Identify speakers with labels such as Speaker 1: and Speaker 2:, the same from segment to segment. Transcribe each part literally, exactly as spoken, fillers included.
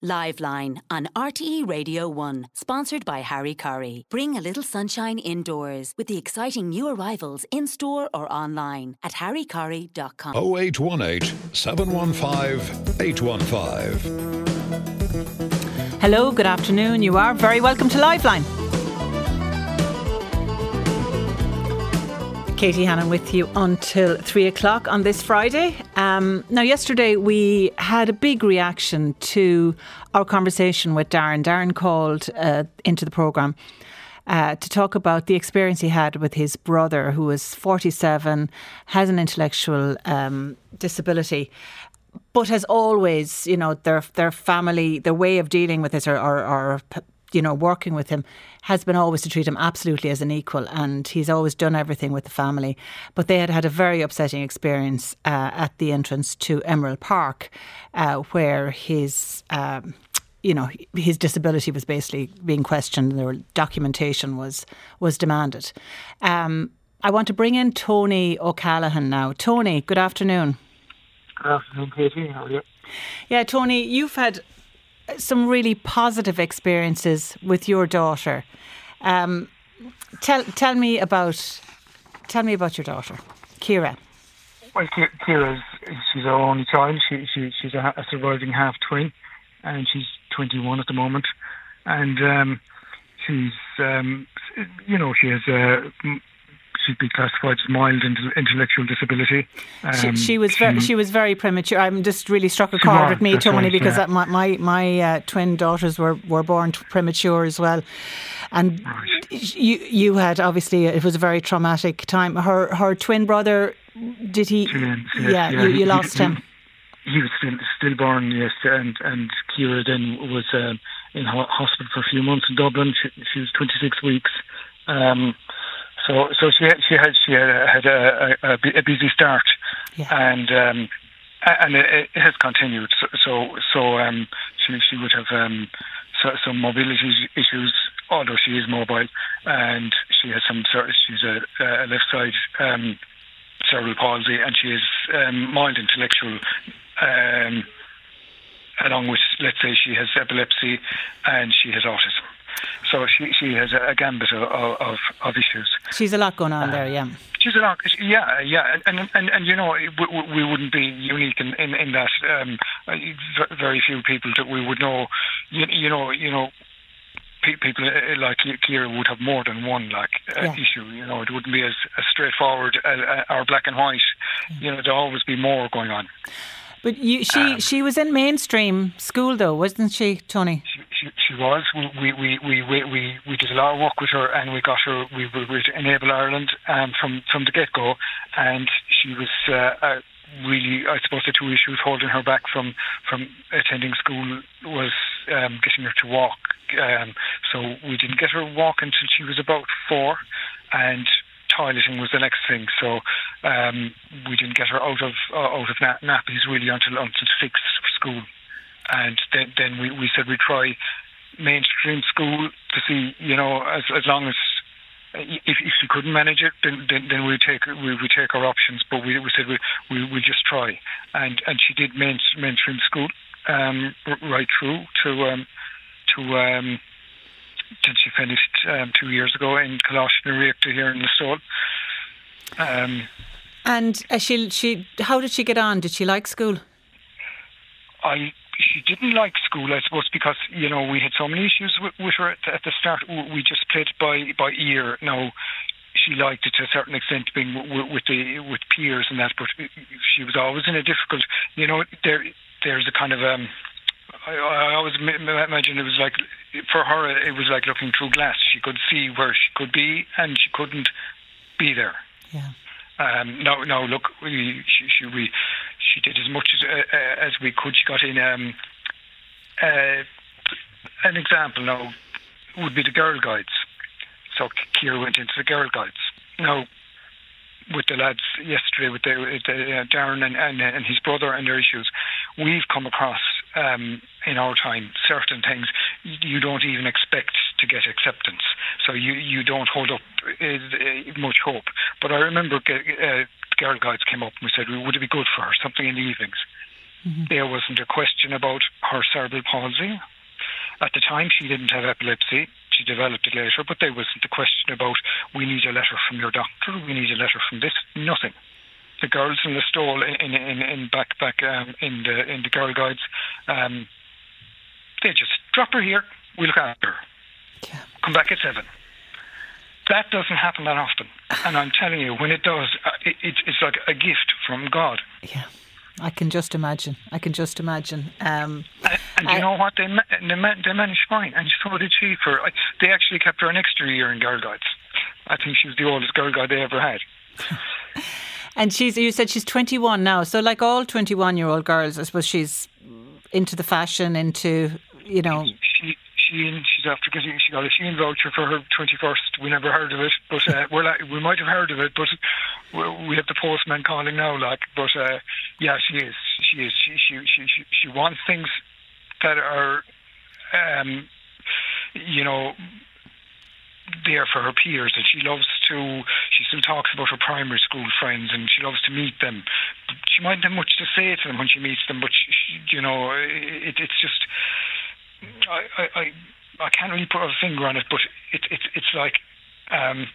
Speaker 1: Liveline on R T E Radio one, sponsored by Harry Curry. Bring a little sunshine indoors with the exciting new arrivals in-store or online at harry curry dot com.
Speaker 2: oh eight one eight, seven one five, eight one five.
Speaker 3: Hello, good afternoon. You are very welcome to Liveline. Katie Hannon with you until three o'clock on this Friday. Um, now, yesterday we had a big reaction to our conversation with Darren. Darren called uh, into the programme uh, to talk about the experience he had with his brother, who is forty-seven, has an intellectual um, disability, but has always, you know, their their family, their way of dealing with this or, or, or you know, working with him has been always to treat him absolutely as an equal, and he's always done everything with the family. But they had had a very upsetting experience uh, at the entrance to Emerald Park, uh, where his, um, you know, his disability was basically being questioned, and their documentation was was demanded. Um, I want to bring in Tony O'Callaghan now. Tony, good afternoon.
Speaker 4: Good afternoon, Katie. How are you?
Speaker 3: Yeah, Tony, you've had some really positive experiences with your daughter. Um, tell tell me about tell me about your daughter, Kira.
Speaker 4: Well, Kira's she's our only child. She, she she's a, a surviving half twin, and she's twenty-one at the moment. And um, she's um, you know she has a. She'd be classified as mild intellectual disability. Um,
Speaker 3: she, she was very, she, she was very premature. I'm just really struck a chord
Speaker 4: was,
Speaker 3: with me, Tony,
Speaker 4: right,
Speaker 3: because
Speaker 4: yeah.
Speaker 3: that my my, my uh, twin daughters were, were born premature as well, and
Speaker 4: right.
Speaker 3: you you had obviously it was a very traumatic time. Her her twin brother, did he?
Speaker 4: Twins, yes,
Speaker 3: yeah,
Speaker 4: yeah,
Speaker 3: you, you
Speaker 4: he,
Speaker 3: lost
Speaker 4: he,
Speaker 3: him.
Speaker 4: He was still stillborn, yes, and and Kira then was um, in ho- hospital for a few months in Dublin. She, she was twenty-six weeks. Um, So, so she had she had she had a, had a, a, a busy start,
Speaker 3: yeah.
Speaker 4: and um, and it, it has continued. So, so, so um, she she would have um, so, some mobility issues, although she is mobile, and she has some sort. Of, she's a, a left side um, cerebral palsy, and she is um, mild intellectual. Um, along with, let's say, she has epilepsy, and she has autism. So she she has a, a gambit of, of of issues.
Speaker 3: She's a lot going on
Speaker 4: uh,
Speaker 3: there, yeah.
Speaker 4: She's a lot, yeah, yeah, and and and you know we, we wouldn't be unique in in, in that. Um, very few people that we would know, you, you know, you know, people like Kira would have more than one like uh,
Speaker 3: yeah.
Speaker 4: issue. You know, it wouldn't be as, as straightforward uh, or black and white. You know, there'll always be more going on.
Speaker 3: But you, she um, she was in mainstream school though, wasn't she, Tony?
Speaker 4: She, she, she was. We we, we, we, we we did a lot of work with her, and we got her. We were with Enable Ireland um, from from the get go, and she was uh, uh, really. I suppose the two issues holding her back from from attending school was um, getting her to walk. Um, so we didn't get her walk until she was about four, and toileting was the next thing, so um, we didn't get her out of uh, out of na- nappies really until until six for school, and then then we, we said we'd try mainstream school to see, you know, as as long as if if she couldn't manage it, then then, then we'd take we we take our options, but we we said we we we just try, and and she did main, mainstream school um, right through to um, to. Um, Till she finished um, two years ago in Coláiste na Riachta here in Listowel. Um,
Speaker 3: and uh, she, she, how did she get on? Did she like school?
Speaker 4: I, she didn't like school, I suppose, because you know we had so many issues with, with her at the, at the start. We just played it by by ear. Now she liked it to a certain extent, being with, with the with peers and that, but she was always in a difficult. You know, there there's a kind of um. I, I always imagine it was like, for her, it was like looking through glass. She could see where she could be, and she couldn't be there.
Speaker 3: Yeah.
Speaker 4: Um, no, no. Look, we, she, she, we, she did as much as uh, as we could. She got in. Um, uh, an example now would be the Girl Guides. So Kira went into the Girl Guides. Now, with the lads yesterday, with the, with the uh, Darren and, and and his brother and their issues, we've come across um, in our time certain things you don't even expect to get acceptance. So you, you don't hold up uh, much hope. But I remember uh, Girl Guides came up and we said, would it be good for her, something in the evenings? Mm-hmm. There wasn't a question about her cerebral palsy. At the time, she didn't have epilepsy. She developed it later, but there wasn't a question about, we need a letter from your doctor, we need a letter from this. Nothing. The girls in the stall in in, in back back um, in the in the girl guides, um, they just drop her here. We look after her. Yeah. Come back at seven. That doesn't happen that often, and I'm telling you, when it does, it, it, it's like a gift from God.
Speaker 3: Yeah, I can just imagine. I can just imagine. Um,
Speaker 4: and and I, you know what? They they, they managed fine, and so did she. For they actually kept her an extra year in girl guides. I think she was the oldest girl guide they ever had.
Speaker 3: And she's, you said she's twenty-one now. So like all twenty-one-year-old girls, I suppose she's into the fashion, into, you know...
Speaker 4: She, she, she's after getting, she got a Shein voucher for her twenty-first. We never heard of it, but uh, we're like, we might have heard of it, but we have the postman calling now, like, but uh, yeah, she is. She is. She, she, she, she, she wants things that are, um, you know... there for her peers, and she loves to she still talks about her primary school friends, and she loves to meet them. She mightn't have much to say to them when she meets them, but she, she, you know it, it's just I, I I can't really put a finger on it, but it, it, it's like um,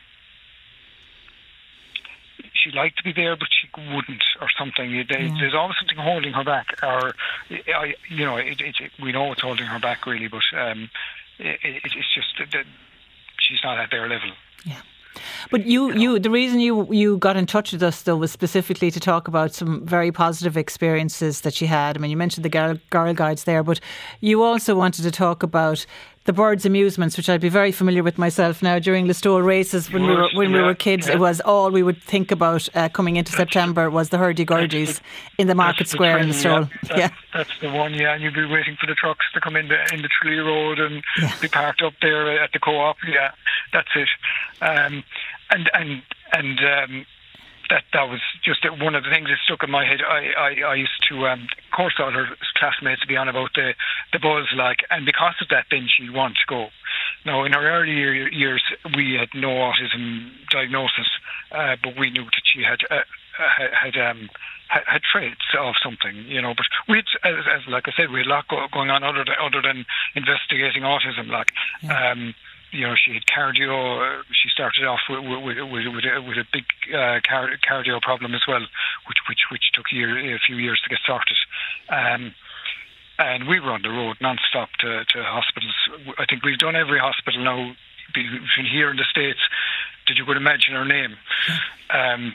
Speaker 4: she'd like to be there, but she wouldn't, or something. There, yeah. There's always something holding her back, or I, you know it, it, it, we know it's holding her back really, but um, it, it, it's just that, that she's not at their level.
Speaker 3: Yeah. But you, you, the reason you, you got in touch with us, though, was specifically to talk about some very positive experiences that she had. I mean, you mentioned the girl, girl guides there, but you also wanted to talk about the birds' amusements, which I'd be very familiar with myself now. During Listowel races, when we were when yeah, we were kids, yeah. It was all we would think about uh, coming into that's September was the hurdy-gurdies in the market square in Listowel.
Speaker 4: Yeah, that's, yeah, that's the one. Yeah, and you'd be waiting for the trucks to come in the in the Tralee Road and yeah. be parked up there at the co-op. Yeah, that's it. Um, and and and. Um, That that was just one of the things that stuck in my head. I, I, I used to, um, of course, all her classmates to be on about the, the buzz, like, and because of that, then she'd want to go. Now, in her early year, years, we had no autism diagnosis, uh, but we knew that she had uh, had um, had, had traits of something, you know. But we, as, as like I said, we had a lot go, going on other than, other than investigating autism, like. Yeah. Um, You know, she had cardio. Uh, she started off with with, with, with, a, with a big uh, cardio problem as well, which which which took a, year, a few years to get sorted. Um, and we were on the road non-stop to, to hospitals. I think we've done every hospital now between here in the States that you could imagine her name. Um,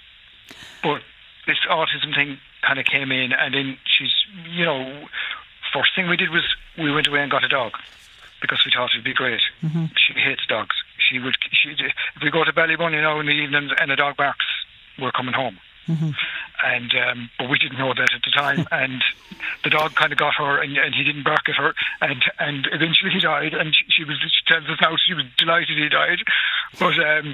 Speaker 4: but this autism thing kind of came in, and then she's, you know, first thing we did was we went away and got a dog. Because we thought it'd be great. Mm-hmm. She hates dogs. She would. She if we go to Ballybunny now in the evening and a dog barks, we're coming home. Mm-hmm. And um, but we didn't know that at the time. And the dog kind of got her, and, and he didn't bark at her. And and eventually he died. And she, she was. She tells us now she was delighted he died. But um,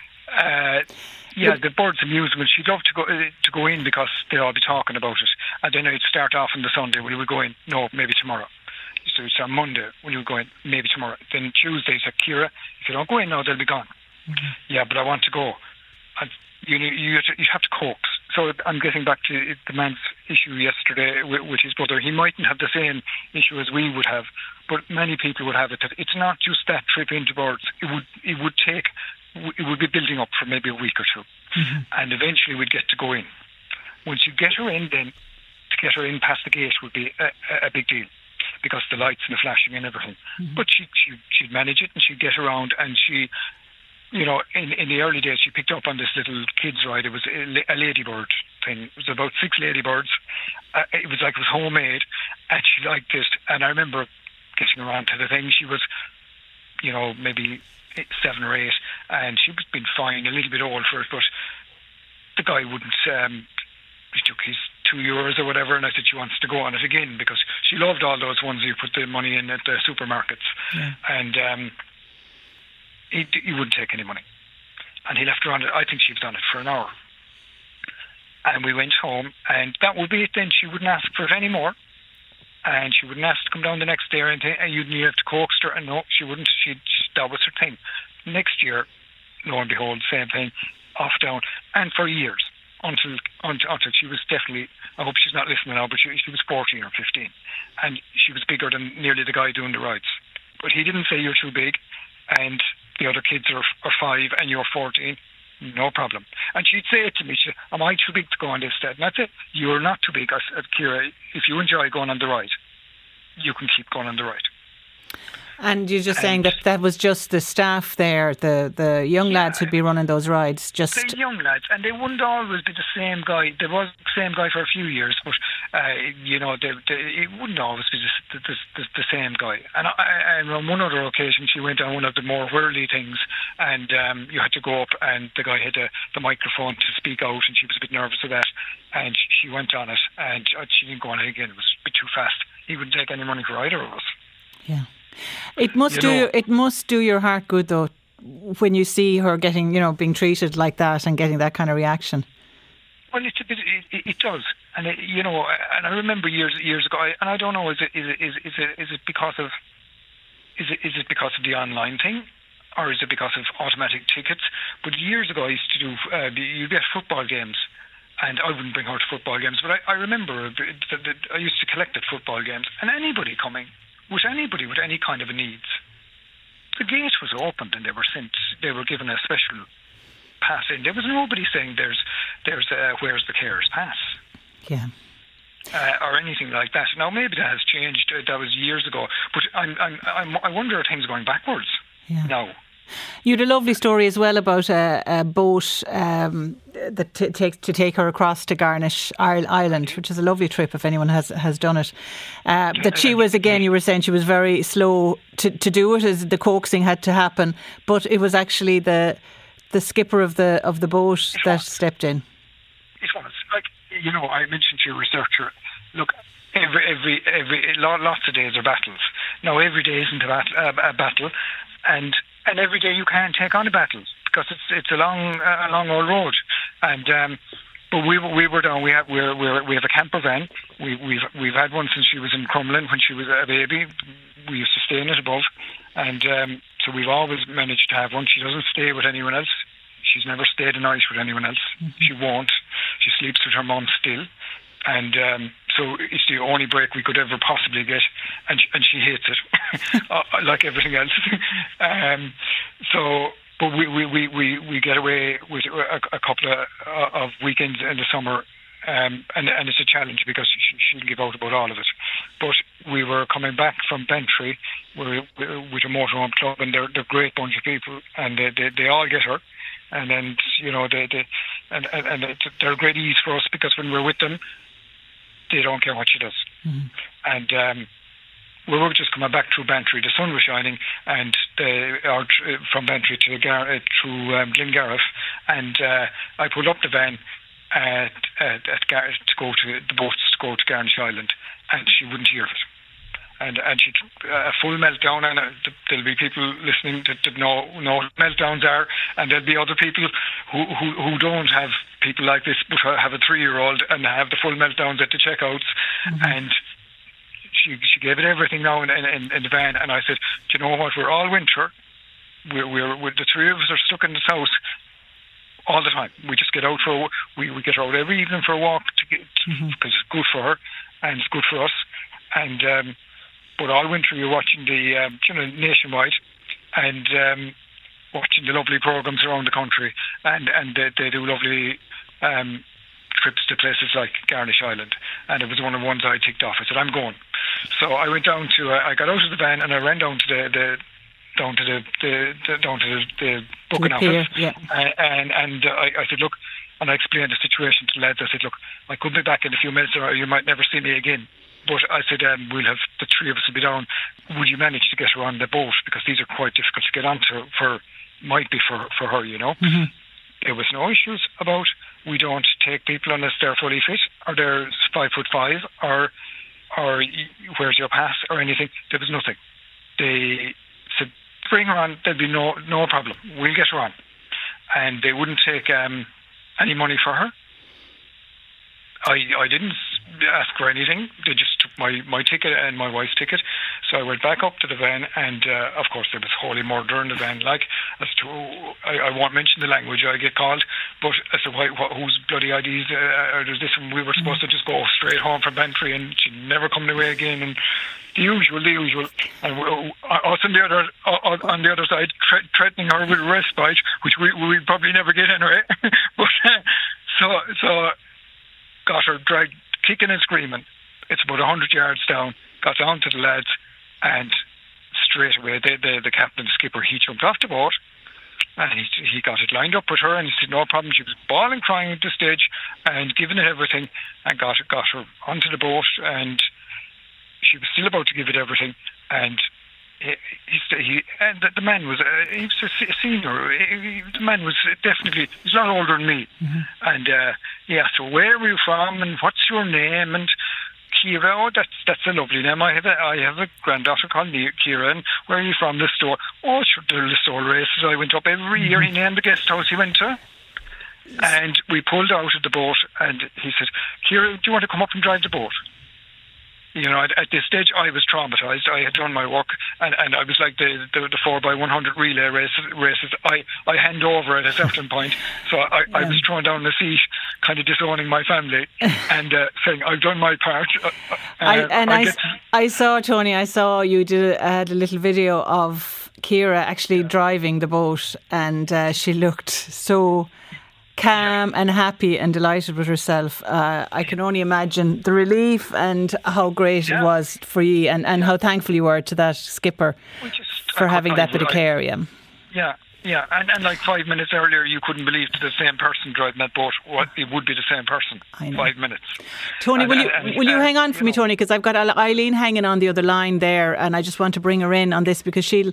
Speaker 4: uh, yeah, the birds' amusement. She'd love to go uh, to go in because they'd all be talking about it. And then I'd start off on the Sunday. Will we go in? No, maybe tomorrow. So it's on Monday when you go in, maybe tomorrow. Then Tuesday, it's like, Kira, if you don't go in now, they'll be gone. Mm-hmm. Yeah, but I want to go. And you you have to, you have to coax. So I'm getting back to the man's issue yesterday with, with his brother. He mightn't have the same issue as we would have, but many people would have it. That it's not just that trip into birds. It would it would take it would be building up for maybe a week or two, mm-hmm. and eventually we'd get to go in. Once you get her in, then to get her in past the gate would be a, a big deal. Because the lights and the flashing and everything. Mm-hmm. But she, she, she'd manage it and she'd get around, and she, you know, in, in the early days, she picked up on this little kids ride. It was a, a ladybird thing. It was about six ladybirds. Uh, it was like it was homemade, and she liked it. And I remember getting around to the thing. She was, you know, maybe seven or eight, and she was been fine, a little bit old for it, but the guy wouldn't, um, he took his two euros or whatever, and I said she wants to go on it again because she loved all those ones you put the money in at the supermarkets. Yeah. And um, he, he wouldn't take any money. And he left her on it. I think she was on it for an hour. And we went home, and that would be it then. She wouldn't ask for it anymore. And she wouldn't ask to come down the next day or anything, and you'd have to coax her. And no, she wouldn't. She'd, that was her thing. Next year, lo and behold, same thing, off down. And for years. until, until until she was definitely, I hope she's not listening now, but she, she was fourteen or fifteen. And she was bigger than nearly the guy doing the rides. But he didn't say you're too big and the other kids are, are five and you're fourteen. No problem. And she'd say it to me, she'd say, am I too big to go on this set? And I'd say, you're not too big. I said, Ciara, if you enjoy going on the ride, you can keep going on the ride.
Speaker 3: And you're just and saying that that was just the staff there, the, the young yeah, lads who'd be running those rides. Just
Speaker 4: the young lads, and they wouldn't always be the same guy. There was the same guy for a few years, but uh, you know, they, they, it wouldn't always be the, the, the, the same guy. And, I, and on one other occasion, she went on one of the more whirly things, and um, you had to go up, and the guy had a, the microphone to speak out, and she was a bit nervous of that, and she went on it, and she didn't go on it again. It was a bit too fast. He wouldn't take any money for either of us.
Speaker 3: Yeah. It must
Speaker 4: you
Speaker 3: do
Speaker 4: know,
Speaker 3: it must do your heart good though when you see her getting, you know, being treated like that and getting that kind of reaction.
Speaker 4: Well, it's a bit, it, it does, and it, you know, and I remember years years ago, and I don't know, is it is it is, is it is it because of is it is it because of the online thing, or is it because of automatic tickets? But years ago, I used to do uh, you get football games. And I wouldn't bring her to football games, but I, I remember that, that I used to collect at football games, and anybody coming, with anybody with any kind of a needs, the gate was opened and they were sent, they were given a special pass in. There was nobody saying there's, there's uh, where's the carer's pass?
Speaker 3: Yeah.
Speaker 4: Uh, or anything like that. Now maybe that has changed. Uh, that was years ago, but I'm, I'm, I'm, I wonder if things are going backwards
Speaker 3: yeah.
Speaker 4: now.
Speaker 3: You had a lovely story as well about a, a boat um, that t- takes to take her across to Garnish Island, which is a lovely trip if anyone has has done it. Uh, that she was, again, you were saying she was very slow to, to do it, as the coaxing had to happen, but it was actually the the skipper of the of the boat it that was. stepped in.
Speaker 4: It was like, you know, I mentioned to your researcher. Look, every every every lots of days are battles. Now every day isn't a battle, a, a battle, and. And every day you can't take on a battle because it's it's a long a long old road. And um, but we we were down. We have we're, we're, we have a camper van. We we've we've had one since she was in Crumlin when she was a baby. We used to stay in it above, and um, so we've always managed to have one. She doesn't stay with anyone else. She's never stayed a night with anyone else. Mm-hmm. She won't. She sleeps with her mum still. And um, so it's the only break we could ever possibly get, and and she hates it, like everything else. um, so, but we, we, we, we, we get away with a, a couple of, of weekends in the summer, um, and and it's a challenge because she, she'll give out about all of it. But we were coming back from Bantry with, with a motorhome club, and they're they're a great bunch of people, and they they, they all get her. And then, you know, they, they and, and, and they're a great ease for us because when we're with them, they don't care what she does. Mm-hmm. And um, we were just coming back through Bantry. The sun was shining, and they are from Bantry to Gar- uh, through um, Glengariff, and uh, I pulled up the van at, at, at Gar- to go to the boats to go to Garnish Island, and she wouldn't hear of it. And and she uh, a full meltdown, and uh, there'll be people listening that, that know know what meltdowns are, and there'll be other people who, who, who don't have people like this, but have a three-year-old and have the full meltdowns at the checkouts. Mm-hmm. And she she gave it everything now in, in, in the van, and I said, do you know what? We're all winter. We're we're, we're the three of us are stuck in the south all the time. We just get out for we we get out every evening for a walk to get because mm-hmm. it's good for her and it's good for us, and. Um, But all winter you're watching the, um, you know, nationwide, and um, watching the lovely programs around the country, and and they, they do lovely um, trips to places like Garnish Island, and it was one of the ones I ticked off. I said, I'm going. So I went down to, uh, I got out of the van and I ran down to the, the down to the, the, the down to the, the booking office,
Speaker 3: yeah.
Speaker 4: and and, and uh, I, I said, look, and I explained the situation to the lads. I said, look, I could be back in a few minutes, or you might never see me again. But I said, um, we'll have the three of us will be down. Would you manage to get her on the boat? Because these are quite difficult to get onto for, might be for, for her, you know. Mm-hmm. There was no issues about, we don't take people unless they're fully fit, or they're five foot five, or, or where's your pass, or anything. There was nothing. They said, bring her on, there'll be no, no problem. We'll get her on. And they wouldn't take um, any money for her. I, I didn't ask for anything. They just took my, my ticket and my wife's ticket. So I went back up to the van, and uh, of course there was holy murder in the van. Like, as to, I, I won't mention the language I get called, but as to why, what, whose bloody I Ds uh, are this? And we were supposed to just go straight home from Bantry, and she'd never come away again. And the usual, the usual. And we, uh, us on the other, uh, on the other side, tre- threatening her with respite, which we we'd probably never get anyway. but uh, so so. Got her dragged, kicking and screaming. It's about a hundred yards down. Got down to the lads, and straight away, the, the, the captain, the skipper, he jumped off the boat, and he he got it lined up with her, and he said no problem. She was bawling, crying at the stage, and giving it everything, and got got her onto the boat, and she was still about to give it everything, and. He, he, he and the, the man was uh, he was a senior. He, he, the man was definitely he's not older than me. Mm-hmm. And uh, he asked her, "Where are you from? And what's your name?" And Kira, oh, that's that's a lovely name. I have a I have a granddaughter called Kira. And where are you from? Listowel. Oh, sure, the Listowel races. I went up every year. He named the guest house he went to. And we pulled out of the boat, and he said, "Kira, do you want to come up and drive the boat?" You know, at, at this stage, I was traumatised. I had done my work, and, and I was like the the, the four by one hundred relay races. races. I, I hand over at a certain point, so I, yeah. I was thrown down the seat, kind of disowning my family, and uh, saying I've done my part. Uh,
Speaker 3: I, and I, I, I saw Tony. I saw you did uh, had a little video of Kira actually yeah. driving the boat, and uh, she looked so calm and happy and delighted with herself. Uh, I can only imagine the relief and how great yeah. it was for you, and, and how thankful you were to that skipper just, for I, having I, that I, bit I, of care. Yeah,
Speaker 4: yeah, yeah. And, and like five minutes earlier, you couldn't believe that the same person driving that boat, what it would be the same person. Five minutes.
Speaker 3: Tony,
Speaker 4: and,
Speaker 3: will you
Speaker 4: and, and,
Speaker 3: will you
Speaker 4: uh,
Speaker 3: hang on for
Speaker 4: you
Speaker 3: me,
Speaker 4: know.
Speaker 3: Tony? Because I've got Eileen hanging on the other line there, and I just want to bring her in on this because she'll.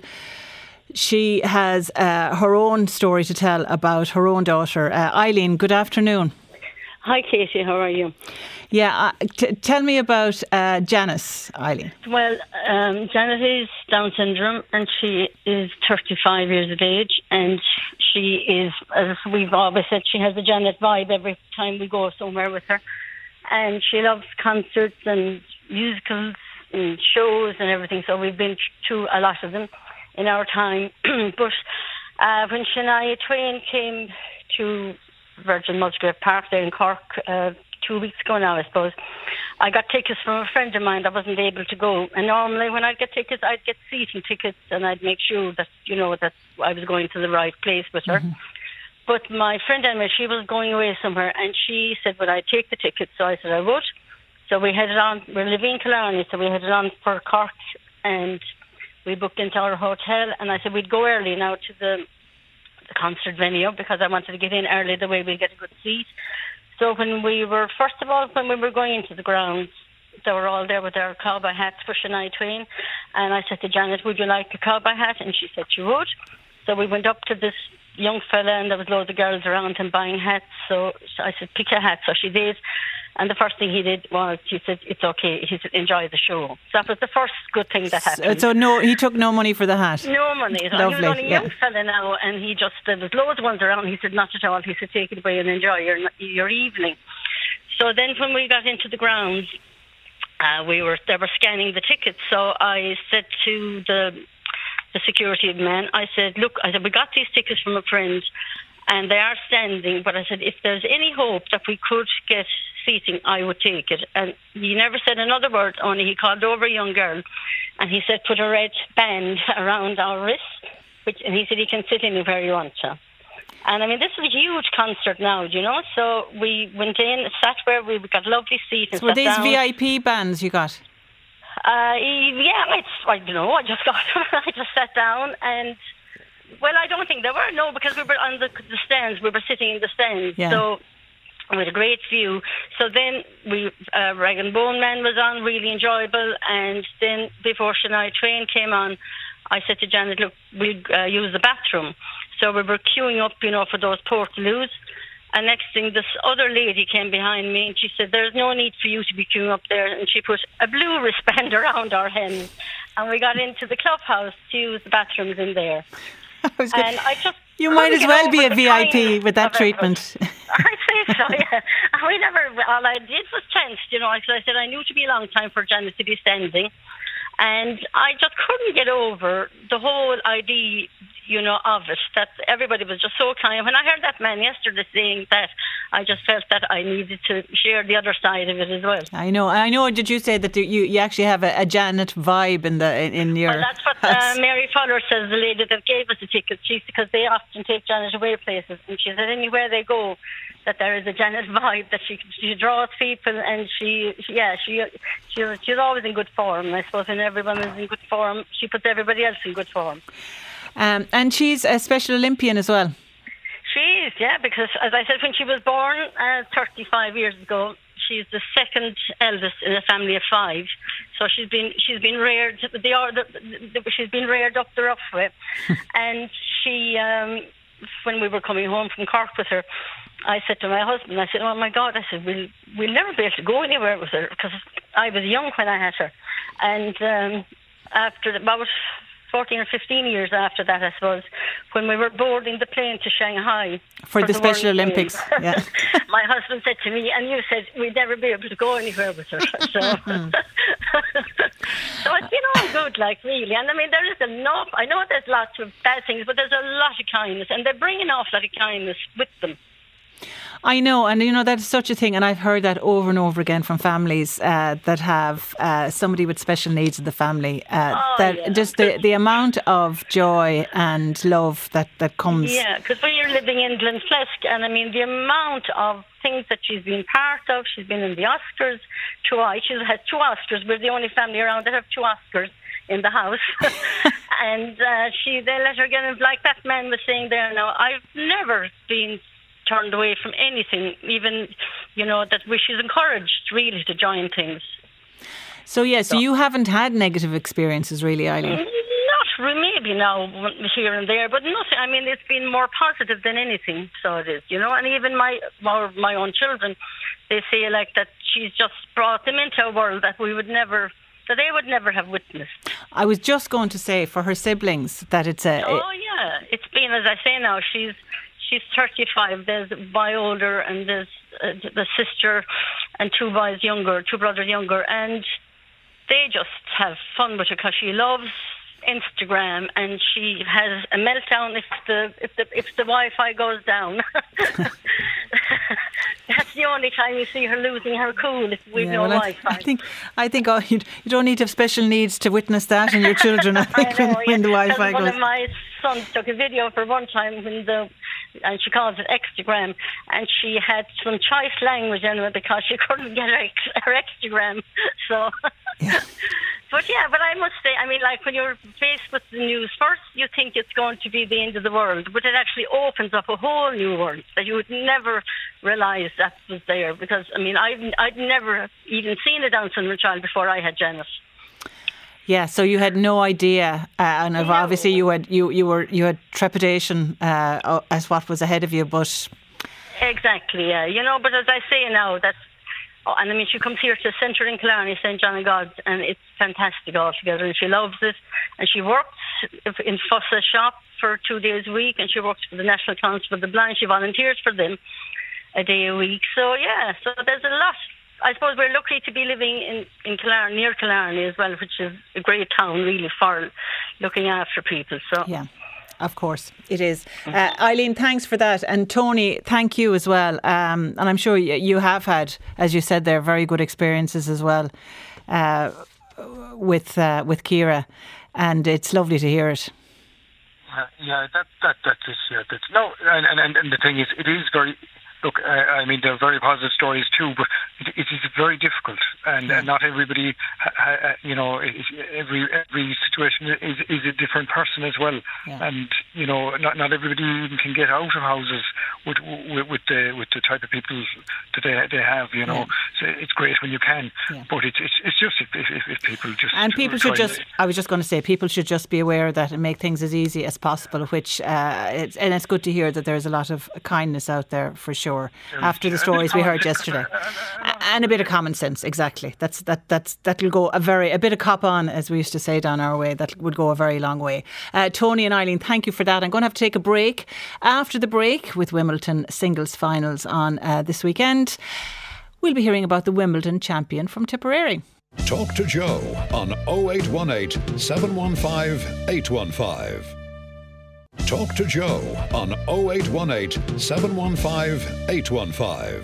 Speaker 3: She has uh, her own story to tell about her own daughter. Uh, Eileen, good afternoon.
Speaker 5: Hi, Katie. How are you?
Speaker 3: Yeah, uh, t- tell me about uh, Janice, Eileen.
Speaker 5: Well, um, Janice is Down syndrome, and she is thirty-five years of age, and she is, as we've always said, she has a Janet vibe every time we go somewhere with her, and she loves concerts and musicals and shows and everything. So we've been to a lot of them in our time. But uh, when Shania Twain came to Virgin Musgrave Park there in Cork uh, two weeks ago now, I suppose, I got tickets from a friend of mine that wasn't able to go. And normally when I'd get tickets, I'd get seating tickets, and I'd make sure that, you know, that I was going to the right place with her. Mm-hmm. But my friend Emma, she was going away somewhere, and she said, would I take the tickets? So I said I would. So we headed on, we're living in Killarney, so we headed on for Cork, and we booked into our hotel, and I said we'd go early now to the, the concert venue because I wanted to get in early, the way we'd get a good seat. So when we were, first of all, when we were going into the grounds, they were all there with their cowboy hats for Shania Twain, and I said to Janet, would you like a cowboy hat? And she said she would. So we went up to this young fella, and there was loads of girls around him buying hats, so I said, pick a hat. So she did. And the first thing he did was, he said, it's okay, he said, enjoy the show. So that was the first good thing that happened.
Speaker 3: So, so no, he took no money for the hat?
Speaker 5: No money. So
Speaker 3: Lovely,
Speaker 5: he was only a
Speaker 3: yeah.
Speaker 5: young fella now, and he just, there was loads of ones around. He said, not at all. He said, take it away and enjoy your your evening. So then when we got into the grounds, uh, we were, they were scanning the tickets. So I said to the the security man, I said, look, I said, we got these tickets from a friend, and they are standing, but I said, if there's any hope that we could get seating, I would take it. And he never said another word, only he called over a young girl, and he said, put a red band around our wrist, which, and he said, he can sit anywhere you want to. And I mean, this is a huge concert now, you know, so we went in, sat where we got lovely seats. And
Speaker 3: so were these
Speaker 5: down.
Speaker 3: V I P bands you got?
Speaker 5: Uh, yeah, I, I don't know, I just got, I just sat down, and well, I don't think there were, no, because we were on the, the stands, we were sitting in the stands,
Speaker 3: yeah.
Speaker 5: So we had a great view. So then we, uh, Rag and Bone Man was on, really enjoyable, and then before Shania Twain came on, I said to Janet, look, we'll uh, use the bathroom. So we were queuing up, you know, for those portaloos. And next thing, this other lady came behind me, and she said, there's no need for you to be queuing up there. And she put a blue wristband around our hem. And we got into the clubhouse to use the bathrooms in there.
Speaker 3: I was
Speaker 5: and I just
Speaker 3: You might as well be a V I P with that treatment.
Speaker 5: I say so, yeah. We never, all I did was tense, you know, because I said I knew it would be a long time for Janet to be standing. And I just couldn't get over the whole idea, you know, of it, that everybody was just so kind. When I heard that man yesterday saying that, I just felt that I needed to share the other side of it as well.
Speaker 3: I know. I know. Did you say that you, you actually have a, a Janet vibe in the in, in your
Speaker 5: Well, that's what uh, Mary Fowler says, the lady that gave us the tickets. She, because they often take Janet away places. And she said anywhere they go, that there is a Janet vibe, that she she draws people, and she, she yeah she she she's always in good form. I suppose when everyone is in good form, she puts everybody else in good form.
Speaker 3: Um, and she's a Special Olympian as well.
Speaker 5: She is, yeah, because as I said, when she was born uh, thirty-five years ago, she's the second eldest in a family of five. So she's been she's been reared the, the, the she's been reared up the rough way, and she um, when we were coming home from Cork with her, I said to my husband, I said, oh my God, I said, we'll, we'll never be able to go anywhere with her, because I was young when I had her. And um, after about fourteen or fifteen years after that, I suppose, when we were boarding the plane to Shanghai.
Speaker 3: For, for the, the Special Olympics, yeah.
Speaker 5: My husband said to me, and you said, we'd never be able to go anywhere with her. So, so it's been all good, like, really. And I mean, there is enough, I know there's lots of bad things, but there's a lot of kindness, and they're bringing off a lot of kindness with them.
Speaker 3: I know, and you know, that's such a thing, and I've heard that over and over again from families uh, that have uh, somebody with special needs in the family. Uh,
Speaker 5: oh,
Speaker 3: that
Speaker 5: yeah.
Speaker 3: just the, the amount of joy and love that, that comes.
Speaker 5: Yeah, because when you're living in Glenflesk, and I mean, the amount of things that she's been part of, she's been in the Oscars, two, she has two Oscars, we're the only family around that have two Oscars in the house. And uh, she, they let her get in, like that man was saying there now, I've never been turned away from anything, even, you know, that we, she's encouraged really to join things.
Speaker 3: So, yeah, so, so you haven't had negative experiences really, Eileen?
Speaker 5: Not really, maybe now, here and there, but nothing. I mean, it's been more positive than anything, so it is, you know, and even my, my, my own children, they say, like, that she's just brought them into a world that we would never, that they would never have witnessed.
Speaker 3: I was just going to say, for her siblings, that it's a...
Speaker 5: Oh, yeah, it's been, as I say now, she's, She's thirty-five. There's a boy older, and there's uh, the sister, and two boys younger, two brothers younger, and they just have fun with her because she loves Instagram, and she has a meltdown if the if the if the Wi-Fi goes down. That's the only time you see her losing her cool, if we've yeah, no well, Wi-Fi.
Speaker 3: I, I think I think oh, you, you don't need to have special needs to witness that in your children. I think I know, when, yeah. when the Wi-Fi goes.
Speaker 5: One of my sons took a video for one time when the. And she calls it Extagram, and she had some choice language in it because she couldn't get her, her Extagram. So, yeah. But yeah, but I must say, I mean, like when you're faced with the news, first you think it's going to be the end of the world, but it actually opens up a whole new world that you would never realise that was there. Because I mean, I've I'd never even seen a Down syndrome child before I had Janet.
Speaker 3: Yeah, so you had no idea, uh, and no. obviously you had you, you were you had trepidation uh, as what was ahead of you, but
Speaker 5: exactly, yeah, you know. But as I say now, that's oh, and I mean, she comes here to Centre in Killarney, Saint John of God, and it's fantastic altogether, and she loves it. And she works in Fossa's shop for two days a week, and she works for the National Council for the Blind. She volunteers for them a day a week. So yeah, so there's a lot. I suppose we're lucky to be living in, in Killarney, near Killarney as well, which is a great town really for looking after people. So
Speaker 3: yeah, of course it is. Uh, Eileen, thanks for that. And Tony, thank you as well. Um, and I'm sure you have had, as you said there, very good experiences as well uh, with uh, with Ciara. And it's lovely to hear it.
Speaker 4: Uh, yeah, that, that, that's it. Yeah, that's, no, and, and, and the thing is, it is very... Look, uh, I mean, they're very positive stories too, but it, it is very difficult, and, and not everybody, uh, you know, is, every every situation is is a different person as well, yeah. And you know, not not everybody even can get out of houses with with, with the with the type of people that they they have, you know. Yeah. So it's great when you can, yeah. But it's it's it's just if, if, if people just
Speaker 3: and people should just. I was just going to say, people should just be aware of that and make things as easy as possible. Which uh, it's, and it's good to hear that there's a lot of kindness out there for sure. sure, after the stories we heard yesterday. And a bit of common sense, exactly. That's that that's that'll go a very a bit of cop on, as we used to say down our way. That would go a very long way. Uh, Tony and Eileen, thank you for that. I'm going to have to take a break. After the break, with Wimbledon singles finals on uh, this weekend, we'll be hearing about the Wimbledon champion from Tipperary.
Speaker 2: Talk to Joe on oh eight one eight, seven one five, eight one five. Talk to Joe on oh eight one eight, seven one five, eight one five.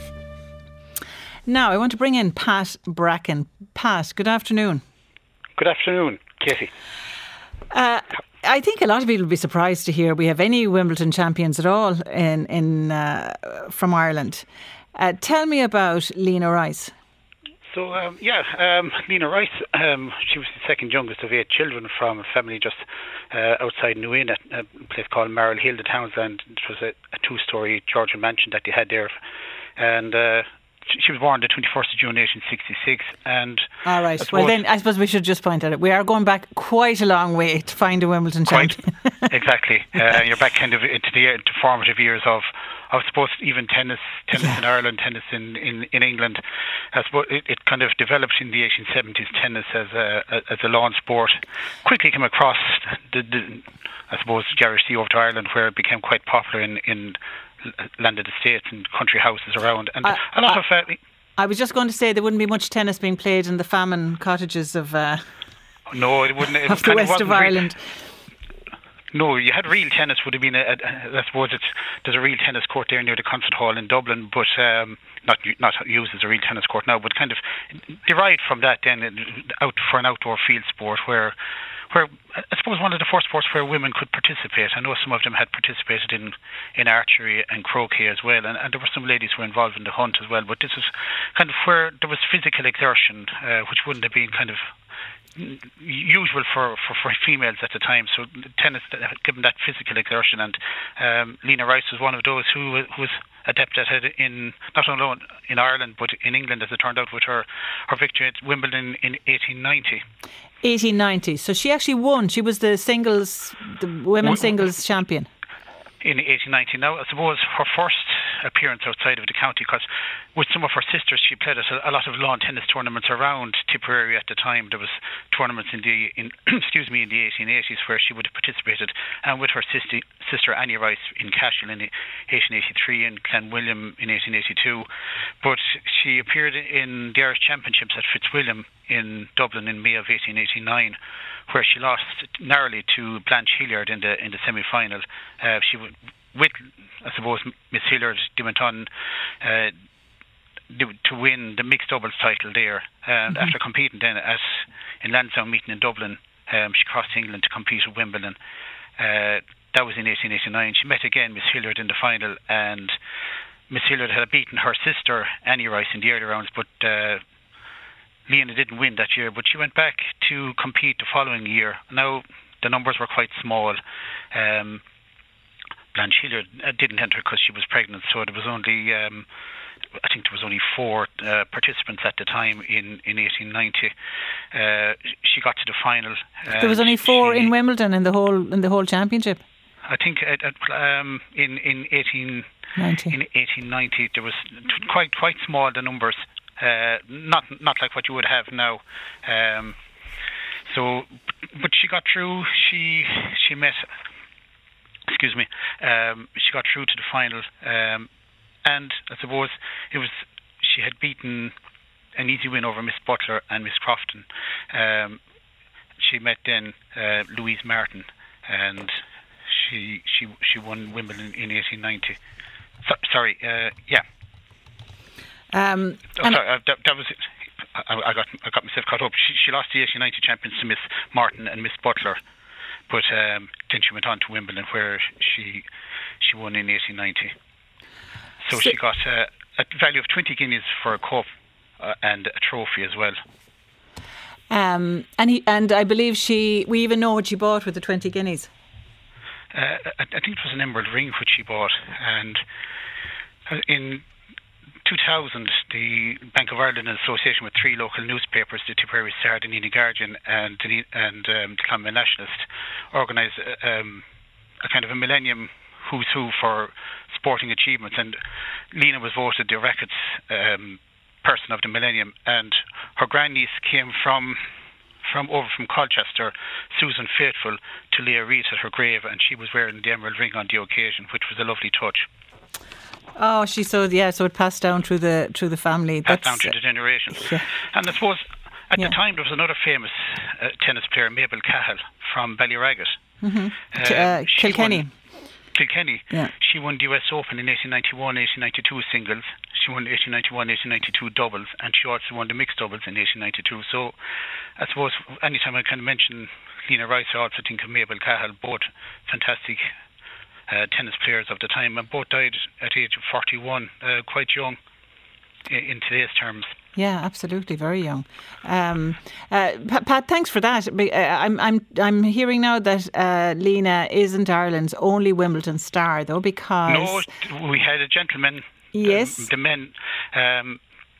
Speaker 3: Now, I want to bring in Pat Bracken. Pat, good afternoon.
Speaker 6: Good afternoon, Katie.
Speaker 3: Uh, I think a lot of people will be surprised to hear we have any Wimbledon champions at all in in uh, from Ireland. Uh, tell me about Lena Rice.
Speaker 6: So, um, yeah, um, Lena Rice, um, she was the second youngest of eight children from a family just uh, outside New Inn, at a place called Merrill Hill, the Townsend. It was a, a two-storey Georgian mansion that they had there. And uh, she was born the twenty-first of June eighteen sixty-six. And
Speaker 3: all right. Well, then I suppose we should just point out it. We are going back quite a long way to find a Wimbledon champion.
Speaker 6: Exactly. Uh, you're back kind of into the into formative years of, I suppose, even tennis, tennis yeah. in Ireland, tennis in, in, in England. I suppose it, it kind of developed in the eighteen seventies. Tennis as a as a lawn sport quickly came across the, the I suppose Garage Sea over to Ireland, where it became quite popular in in landed estates and country houses around, and uh, a lot uh, of. Uh,
Speaker 3: I was just going to say there wouldn't be much tennis being played in the famine cottages of. Uh,
Speaker 6: no, it wouldn't. It
Speaker 3: of the west of Ireland.
Speaker 6: Real, no, you had real tennis. Would have been. A, a, I suppose it's there's a real tennis court there near the concert hall in Dublin, but um, not not used as a real tennis court now. But kind of derived from that, then out for an outdoor field sport where. Where I suppose one of the first sports where women could participate. I know some of them had participated in, in archery and croquet as well, and, and there were some ladies who were involved in the hunt as well. But this was kind of where there was physical exertion, uh, which wouldn't have been kind of usual for, for, for females at the time. So tennis, given that physical exertion, and um, Lena Rice was one of those who, who was adept at it in not only in Ireland but in England, as it turned out with her, her victory at Wimbledon in eighteen ninety.
Speaker 3: eighteen ninety. So she actually won. She was the singles, the women's singles champion.
Speaker 6: In eighteen ninety. Now, I suppose her first appearance outside of the county, because with some of her sisters she played at a, a lot of lawn tennis tournaments around Tipperary at the time. There was tournaments in the in excuse me in the eighteen eighties where she would have participated, and with her sister, sister Annie Rice in Cashel in eighteen eighty-three and Clanwilliam in eighteen eighty-two. But she appeared in the Irish Championships at Fitzwilliam in Dublin in May of eighteen eighty-nine, where she lost narrowly to Blanche Hilliard in the in the semi-final. Uh, she would, with I suppose Miss Hilliard, they went on uh, to win the mixed doubles title there. And mm-hmm. after competing then at in Lansdowne meeting in Dublin, um, she crossed England to compete at Wimbledon. Uh, that was in eighteen eighty-nine. She met again Miss Hilliard in the final, and Miss Hilliard had beaten her sister Annie Rice in the early rounds, but uh, Lena didn't win that year, but she went back to compete the following year. Now, the numbers were quite small. Um, Blanche Hilliard didn't enter because she was pregnant, so there was only, um, I think there was only four uh, participants at the time in, in eighteen ninety. Uh, she got to the final.
Speaker 3: There was only four she, in Wimbledon in the whole in the whole championship.
Speaker 6: I think at, at, um, in in eighteen ninety. In eighteen ninety there was quite quite small the numbers. Uh, not not like what you would have now. Um, so, but she got through. She she met. Excuse me. Um, she got through to the final, um, and I suppose it was she had beaten an easy win over Miss Butler and Miss Crofton. Um, she met then uh, Louise Martin, and she she she won Wimbledon in eighteen ninety. So, sorry, uh, yeah.
Speaker 3: Um,
Speaker 6: oh, sorry, uh, that, that was it. I, I got I got myself caught up. She, she lost the eighteen ninety champions to Miss Martin and Miss Butler, but um, then she went on to Wimbledon, where she she won in eighteen ninety. So, so she got uh, a value of twenty guineas for a cup uh, and a trophy as well.
Speaker 3: Um, and he, and I believe she. We even know what she bought with the twenty guineas.
Speaker 6: Uh, I, I think it was an emerald ring which she bought, and in two thousand, the Bank of Ireland, in association with three local newspapers, the Tipperary Star, the Nini Guardian, and the, and um, the Clonmel Nationalist, organised um, a kind of a Millennium who's who for sporting achievements, and Lena was voted the Rackets um, person of the millennium, and her grandniece came from from over from Colchester, Susan Faithful, to lay a wreath at her grave, and she was wearing the emerald ring on the occasion, which was a lovely touch.
Speaker 3: Oh, she so yeah, so it passed down through the through the family.
Speaker 6: Passed
Speaker 3: That's,
Speaker 6: down through the generations.
Speaker 3: Yeah.
Speaker 6: And I suppose at
Speaker 3: yeah.
Speaker 6: the time there was another famous uh, tennis player, Mabel Cahill from Ballyragget.
Speaker 3: Mm-hmm.
Speaker 6: Uh,
Speaker 3: uh, Kilkenny.
Speaker 6: Won, Kilkenny.
Speaker 3: Yeah.
Speaker 6: She won the U S Open in eighteen ninety-one, eighteen ninety-two singles. She won eighteen ninety-one, eighteen ninety-two doubles, and she also won the mixed doubles in eighteen ninety-two. So I suppose anytime I kind of mention Lena Rice, I also think of Mabel Cahill, both fantastic uh, tennis players of the time, and both died at the age of forty-one, uh, quite young in, in today's terms.
Speaker 3: Yeah, absolutely, very young. Um, uh, Pat, Pat, thanks for that. I'm, I'm, I'm hearing now that uh, Lena isn't Ireland's only Wimbledon star, though, because
Speaker 6: no, we had a gentleman.
Speaker 3: Yes,
Speaker 6: um, the men um,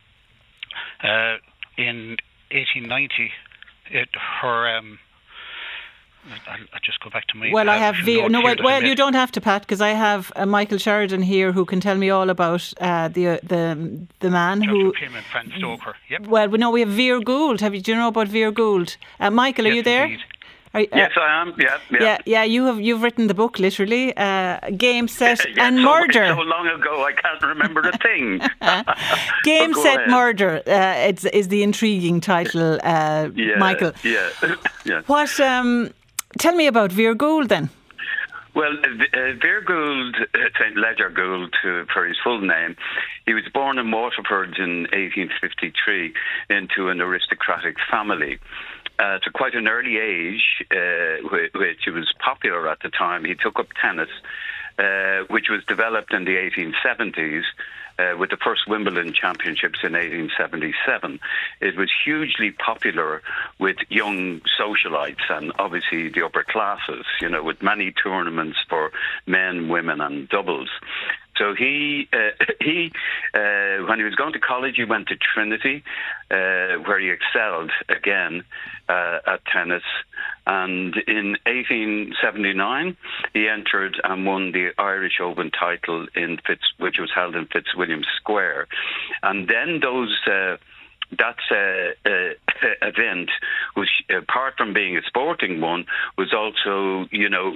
Speaker 6: uh, in eighteen ninety. It, her. Um, I'll, I'll just go back to my.
Speaker 3: Well, I have Veer. No, well, well you don't have to, Pat, because I have uh, Michael Sheridan here who can tell me all about uh, the uh, the the man
Speaker 6: Joshua
Speaker 3: who.
Speaker 6: Payman, Fran Stoker. Yep.
Speaker 3: Well, we know we have Veer Gould. Have you? Do you know about Veer Gould? Uh, Michael, are
Speaker 6: yes,
Speaker 3: you there?
Speaker 6: Indeed.
Speaker 3: Are, uh,
Speaker 7: yes, I am. Yeah, yeah,
Speaker 3: yeah, yeah. You have you've written the book literally, uh, Game, Set,
Speaker 7: yeah,
Speaker 3: and
Speaker 7: so,
Speaker 3: Murder.
Speaker 7: So long ago, I can't remember a thing.
Speaker 3: Game, Set,
Speaker 7: ahead.
Speaker 3: Murder. Uh, it's is the intriguing title, uh,
Speaker 7: yeah,
Speaker 3: Michael.
Speaker 7: Yeah, yeah.
Speaker 3: What? Um, tell me about Veer Gould then.
Speaker 7: Well, uh, Veer Gould, uh, Saint Ledger Gould to, for his full name, he was born in Waterford in eighteen fifty-three into an aristocratic family. Uh, to quite an early age, uh, which was popular at the time, he took up tennis, uh, which was developed in the eighteen seventies. Uh, with the first Wimbledon Championships in eighteen seventy-seven. It was hugely popular with young socialites and obviously the upper classes, you know, with many tournaments for men, women and doubles. So he, uh, he, uh, when he was going to college, he went to Trinity, uh, where he excelled again uh, at tennis. And in eighteen seventy-nine, he entered and won the Irish Open title in Fitz, which was held in Fitzwilliam Square. And then those. Uh, That uh, uh, event was, apart from being a sporting one, was also, you know,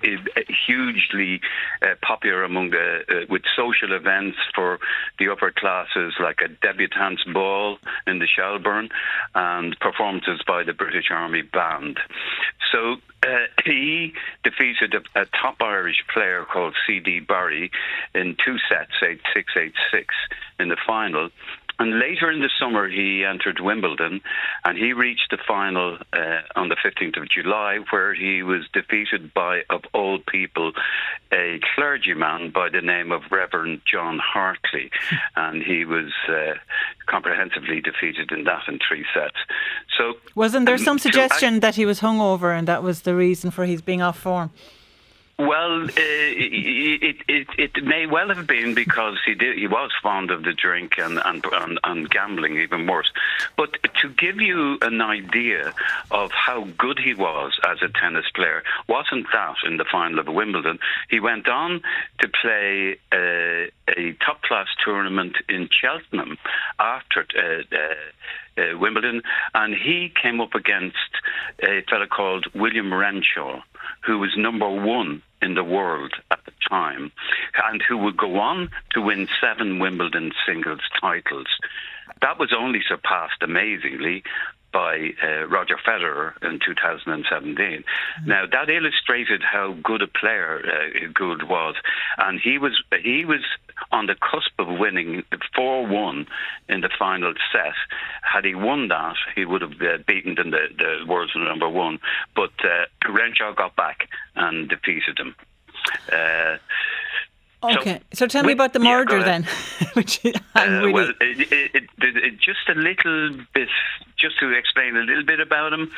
Speaker 7: hugely uh, popular among the uh, with social events for the upper classes, like a debutante's ball in the Shelbourne and performances by the British Army Band. So uh, he defeated a, a top Irish player called C D Barry in two sets, eight six, eight six, in the final. And later in the summer, he entered Wimbledon, and he reached the final uh, on the fifteenth of July, where he was defeated by, of all people, a clergyman by the name of Reverend John Hartley. And he was uh, comprehensively defeated in that in three sets. So,
Speaker 3: wasn't there some
Speaker 7: um,
Speaker 3: suggestion
Speaker 7: so I,
Speaker 3: that he was hungover and that was the reason for his being off form?
Speaker 7: Well, uh, it, it it may well have been because he did he was fond of the drink and, and and and gambling even worse. But to give you an idea of how good he was as a tennis player, wasn't that in the final of Wimbledon? He went on to play a, a top class tournament in Cheltenham after uh, uh, uh, Wimbledon, and he came up against a fellow called William Renshaw, who was number one in the world at the time, and who would go on to win seven Wimbledon singles titles. That was only surpassed amazingly by uh, Roger Federer in two thousand seventeen. Mm-hmm. Now that illustrated how good a player uh, Gould was, and he was he was on the cusp of winning four one in the final set. Had he won that, he would have uh, beaten the, the world's number one. But uh, Renshaw got back and defeated him. Uh,
Speaker 3: Okay, so, so tell
Speaker 7: with,
Speaker 3: me about the murder
Speaker 7: yeah,
Speaker 3: then. Which I'm
Speaker 7: uh,
Speaker 3: really...
Speaker 7: Well, it, it, it, it, just a little bit, just to explain a little bit about him,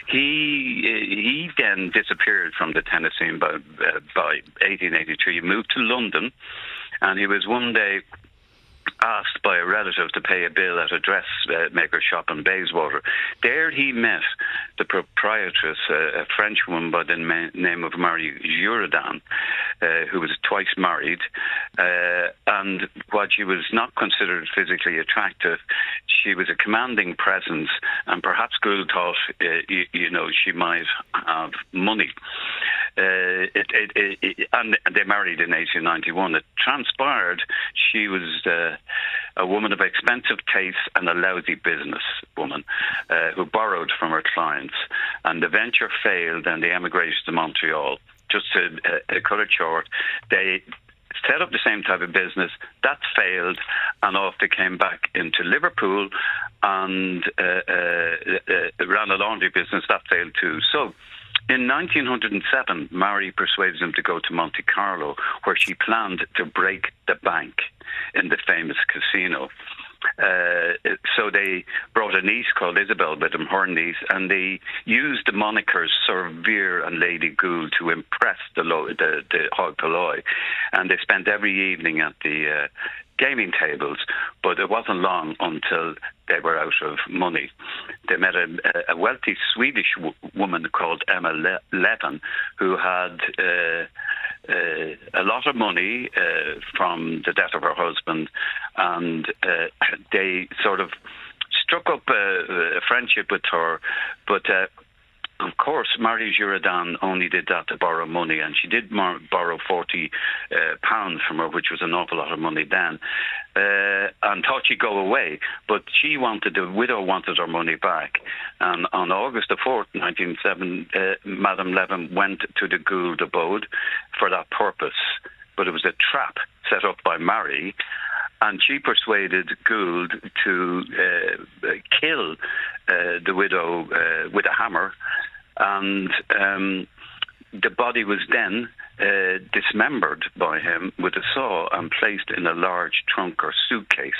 Speaker 7: he he then disappeared from the tennis scene by, uh, by eighteen eighty-three. He moved to London, and he was one day asked by a relative to pay a bill at a dressmaker shop in Bayswater. There he met the proprietress, uh, a French woman by the ma- name of Marie Jourdan, uh, who was twice married, uh, and while she was not considered physically attractive, she was a commanding presence, and perhaps Gould thought, uh, you, you know, she might have money. Uh, it, it, it, it, and they married in eighteen ninety-one. It transpired she was uh, a woman of expensive taste and a lousy business woman uh, who borrowed from her clients. And the venture failed and they emigrated to Montreal. Just to uh, cut it short, they set up the same type of business. That failed, and off they came back into Liverpool and uh, uh, uh, ran a laundry business. That failed too. So in nineteen oh seven, Marie persuades him to go to Monte Carlo, where she planned to break the bank in the famous casino. Uh, so they brought a niece called Isabel with them, her niece, and they used the monikers Sir Vere and Lady Gould to impress the, lo- the, the hoi polloi. And they spent every evening at the uh, gaming tables, but it wasn't long until they were out of money. They met a, a wealthy Swedish w- woman called Emma Le- Levin, who had uh, uh, a lot of money uh, from the death of her husband, and uh, they sort of struck up a, a friendship with her, but uh, of course, Marie Jourdan only did that to borrow money, and she did mar- borrow forty uh, pounds from her, which was an awful lot of money then, uh, and thought she'd go away. But she wanted, the widow wanted her money back. And on August the fourth, nineteen oh seven, uh, Madame Levin went to the Gould abode for that purpose. But it was a trap set up by Marie, and she persuaded Gould to uh, kill uh, the widow uh, with a hammer, and um, the body was then uh, dismembered by him with a saw and placed in a large trunk or suitcase.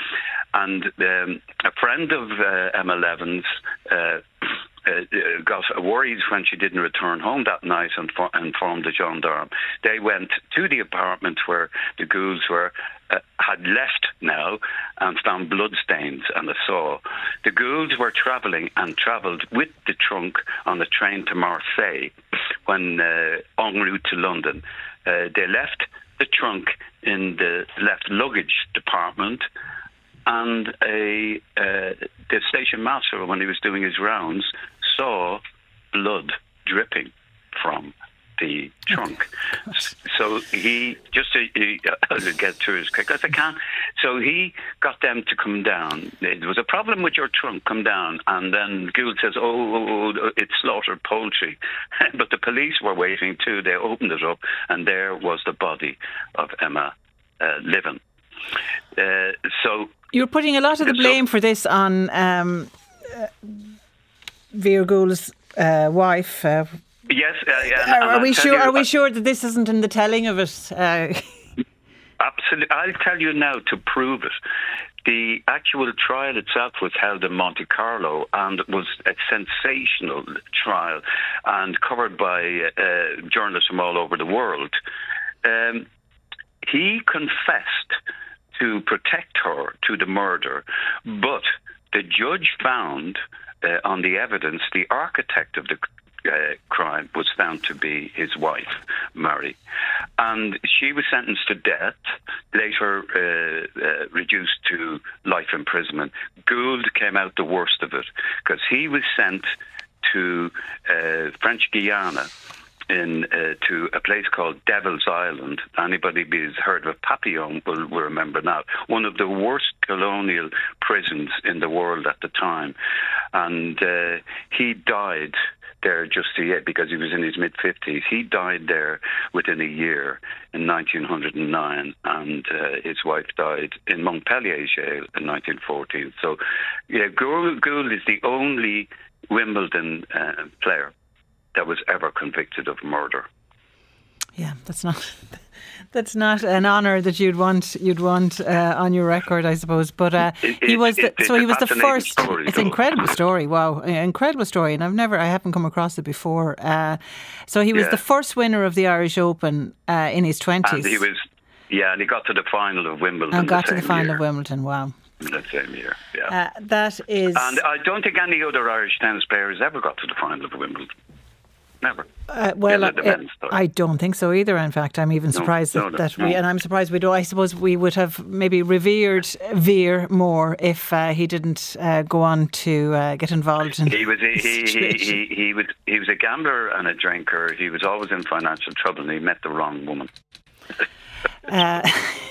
Speaker 7: And um, a friend of uh, Emma Levin's uh, Uh, got worried when she didn't return home that night and for- informed the gendarme. They went to the apartment where the Goulds were, uh, had left now, and found bloodstains and a saw. The Goulds were travelling and travelled with the trunk on the train to Marseille when uh, en route to London. Uh, they left the trunk in the left luggage department, and a uh, the station master, when he was doing his rounds, saw blood dripping from the trunk. So he, just to uh, get through as quick as I can, so he got them to come down. There was a problem with your trunk, come down. And then Gould says, oh, oh, oh it's slaughtered poultry. But the police were waiting too. They opened it up, and there was the body of Emma uh, Levin. Uh, so...
Speaker 3: You're putting a lot of the blame for this on um, uh, Vere Gould's uh, wife. Uh,
Speaker 7: yes, uh, yeah.
Speaker 3: Are, are we sure? You, are we sure that this isn't in the telling of it? Uh,
Speaker 7: absolutely, I'll tell you now to prove it. The actual trial itself was held in Monte Carlo, and it was a sensational trial and covered by uh, journalists from all over the world. Um, he confessed to protect her to the murder, but the judge found uh, on the evidence the architect of the uh, crime was found to be his wife, Marie, and she was sentenced to death, later uh, uh, reduced to life imprisonment. Gould came out the worst of it because he was sent to uh, French Guiana, in uh, to a place called Devil's Island. Anybody who's heard of Papillon will, will remember that. One of the worst colonial prisons in the world at the time. And uh, he died there just yet because he was in his mid-fifties. He died there within a year in nineteen oh nine, and uh, his wife died in Montpellier jail in nineteen fourteen. So, yeah, Gould, Gould is the only Wimbledon uh, player that was ever convicted of murder.
Speaker 3: Yeah, that's not that's not an honour that you'd want you'd want uh, on your record, I suppose. But uh,
Speaker 7: it, it,
Speaker 3: he was the,
Speaker 7: it,
Speaker 3: so he was the first.
Speaker 7: Story,
Speaker 3: it's an incredible story. Wow, incredible story, and I've never I haven't come across it before. Uh, so he was
Speaker 7: yeah.
Speaker 3: the first winner of the Irish Open uh, in his twenties.
Speaker 7: And he was. Yeah, and he got to the final of Wimbledon.
Speaker 3: And got
Speaker 7: the
Speaker 3: to the final
Speaker 7: year.
Speaker 3: of Wimbledon, wow.
Speaker 7: That same year, yeah.
Speaker 3: Uh, that is...
Speaker 7: And I don't think any other Irish tennis players ever got to the final of Wimbledon. Never.
Speaker 3: Uh, well,
Speaker 7: uh,
Speaker 3: I don't think so either. In fact, I'm even surprised
Speaker 7: no,
Speaker 3: that,
Speaker 7: no,
Speaker 3: that
Speaker 7: no.
Speaker 3: we, and I'm surprised we do. I suppose we would have maybe revered Veer more if uh, he didn't uh, go on to uh, get involved in.
Speaker 7: He was he, he, he, he, he was he was a gambler and a drinker. He was always in financial trouble, and he met the wrong woman.
Speaker 3: uh,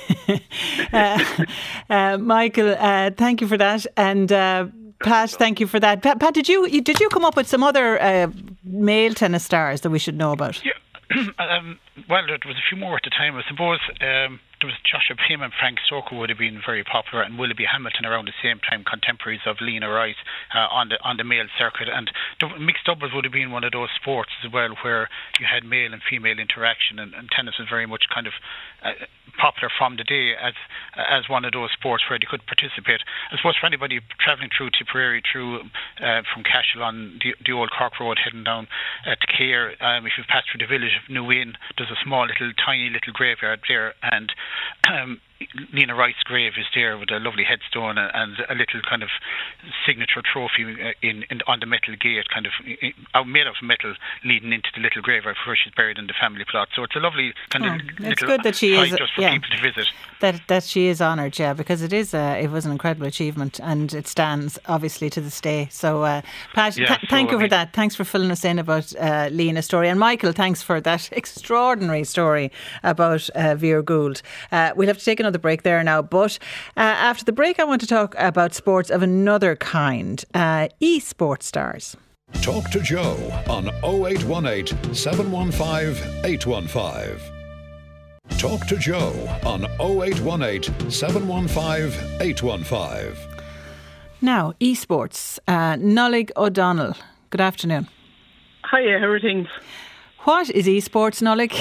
Speaker 3: uh, uh, Michael, uh, thank you for that, and. Uh, Pat, thank you for that. Pat, Pat did you did you come up with some other uh, male tennis stars that we should know about?
Speaker 6: Yeah. um, well, there was a few more at the time. I suppose um, there was Joshua Pim and Frank Soko would have been very popular, and Willoughby Hamilton around the same time, contemporaries of Lena Rice uh, on the on the male circuit. And the mixed doubles would have been one of those sports as well, where you had male and female interaction, and, and tennis was very much kind of uh, popular from the day as as one of those sports where they could participate. I suppose for anybody travelling through Tipperary, through uh, from Cashel on the, the old Cork Road heading down uh, to Cahir, um, if you've passed through the village of New Inn, there's a small little tiny little graveyard there, and um, Lena Rice's grave is there with a lovely headstone and a little kind of signature trophy in, in on the metal gate, kind of in, made of metal, leading into the little graveyard where she's buried in the family plot. So it's a lovely kind oh, of
Speaker 3: it's
Speaker 6: little
Speaker 3: good that she is,
Speaker 6: just for
Speaker 3: yeah,
Speaker 6: people to visit.
Speaker 3: That that she is honoured, yeah, because it is uh, it was an incredible achievement, and it stands obviously to this day. So, uh, Pat,
Speaker 6: yeah,
Speaker 3: th-
Speaker 6: so
Speaker 3: thank you
Speaker 6: I
Speaker 3: for
Speaker 6: mean,
Speaker 3: that. Thanks for filling us in about uh, Lena's story, and Michael, thanks for that extraordinary story about uh, Veer Gould. Uh, we'll have to take another break there now. But uh, after the break, I want to talk about sports of another kind, uh, e-sports stars.
Speaker 2: Talk to Joe on oh eight one eight, seven one five, eight one five. Talk to Joe on oh eight one eight, seven one five, eight one five.
Speaker 3: Now, esports. Uh, Nollaig O'Donnell, good afternoon.
Speaker 8: Hiya, how are things?
Speaker 3: What is esports, Nollaig?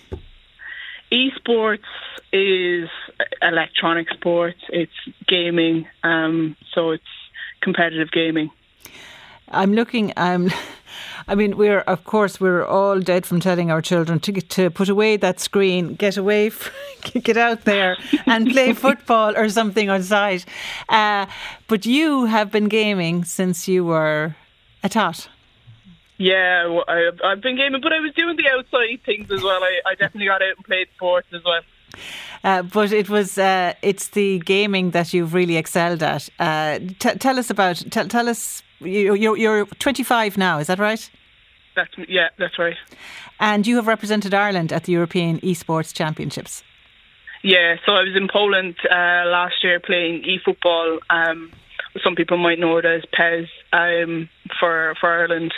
Speaker 8: Esports is electronic sports. It's gaming, um, so it's competitive gaming.
Speaker 3: I'm looking. Um, I mean, we're of course we're all dead from telling our children to get, to put away that screen, get away, from, get out there and play football or something on site. Uh, but you have been gaming since you were a tot.
Speaker 8: Yeah, well, I, I've been gaming, but I was doing the outside things as well. I, I definitely got out and played sports as well.
Speaker 3: Uh, but it was uh, it's the gaming that you've really excelled at. Uh, t- tell us about. T- tell us. You, you're, you're twenty-five now. Is that right?
Speaker 8: That's yeah, that's right.
Speaker 3: And you have represented Ireland at the European Esports Championships.
Speaker 8: Yeah, so I was in Poland uh, last year playing e-football. Um, some people might know it as P E S um, for for Ireland.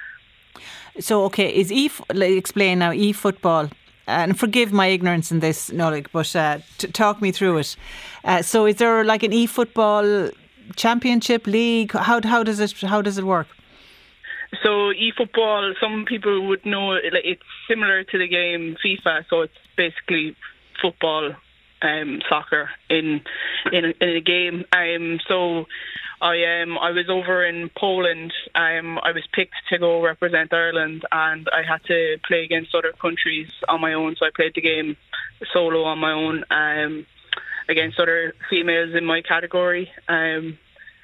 Speaker 3: So, okay, is e explain now e-football, and forgive my ignorance in this, Nollaig, but uh, t- talk me through it. Uh, so, is there like an e-football championship league? How how does it how does it work?
Speaker 8: So, e-football, some people would know it, like, it's similar to the game FIFA. So, it's basically football, um, soccer in in a, in a game. Um, so. I um I was over in Poland. Um, I was picked to go represent Ireland, and I had to play against other countries on my own. So I played the game solo on my own, um, against other females in my category. Um,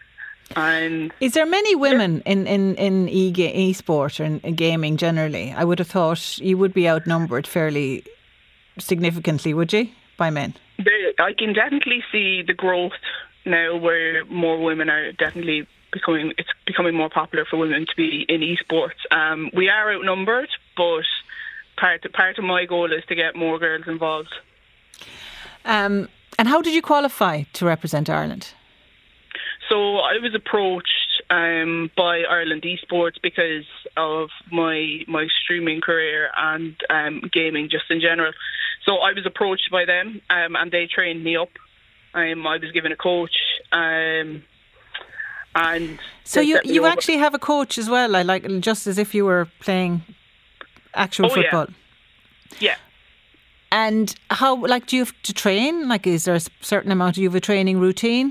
Speaker 8: and
Speaker 3: is there many women in in in e e-sport or in, in gaming generally? I would have thought you would be outnumbered fairly significantly, would you, by men?
Speaker 8: There, I can definitely see the growth now, where more women are definitely becoming, it's becoming more popular for women to be in esports. Um, we are outnumbered, but part of, part of my goal is to get more girls involved.
Speaker 3: Um, and how did you qualify to represent Ireland?
Speaker 8: So I was approached um, by Ireland Esports because of my my streaming career and um, gaming just in general. So I was approached by them, um, and they trained me up. Um, I was given a coach, um, and
Speaker 3: so you you over. actually have a coach as well. I like just as if you were playing actual
Speaker 8: oh,
Speaker 3: football.
Speaker 8: Yeah. yeah.
Speaker 3: And how like do you have to train? Like, is there a certain amount? Do you have a training routine?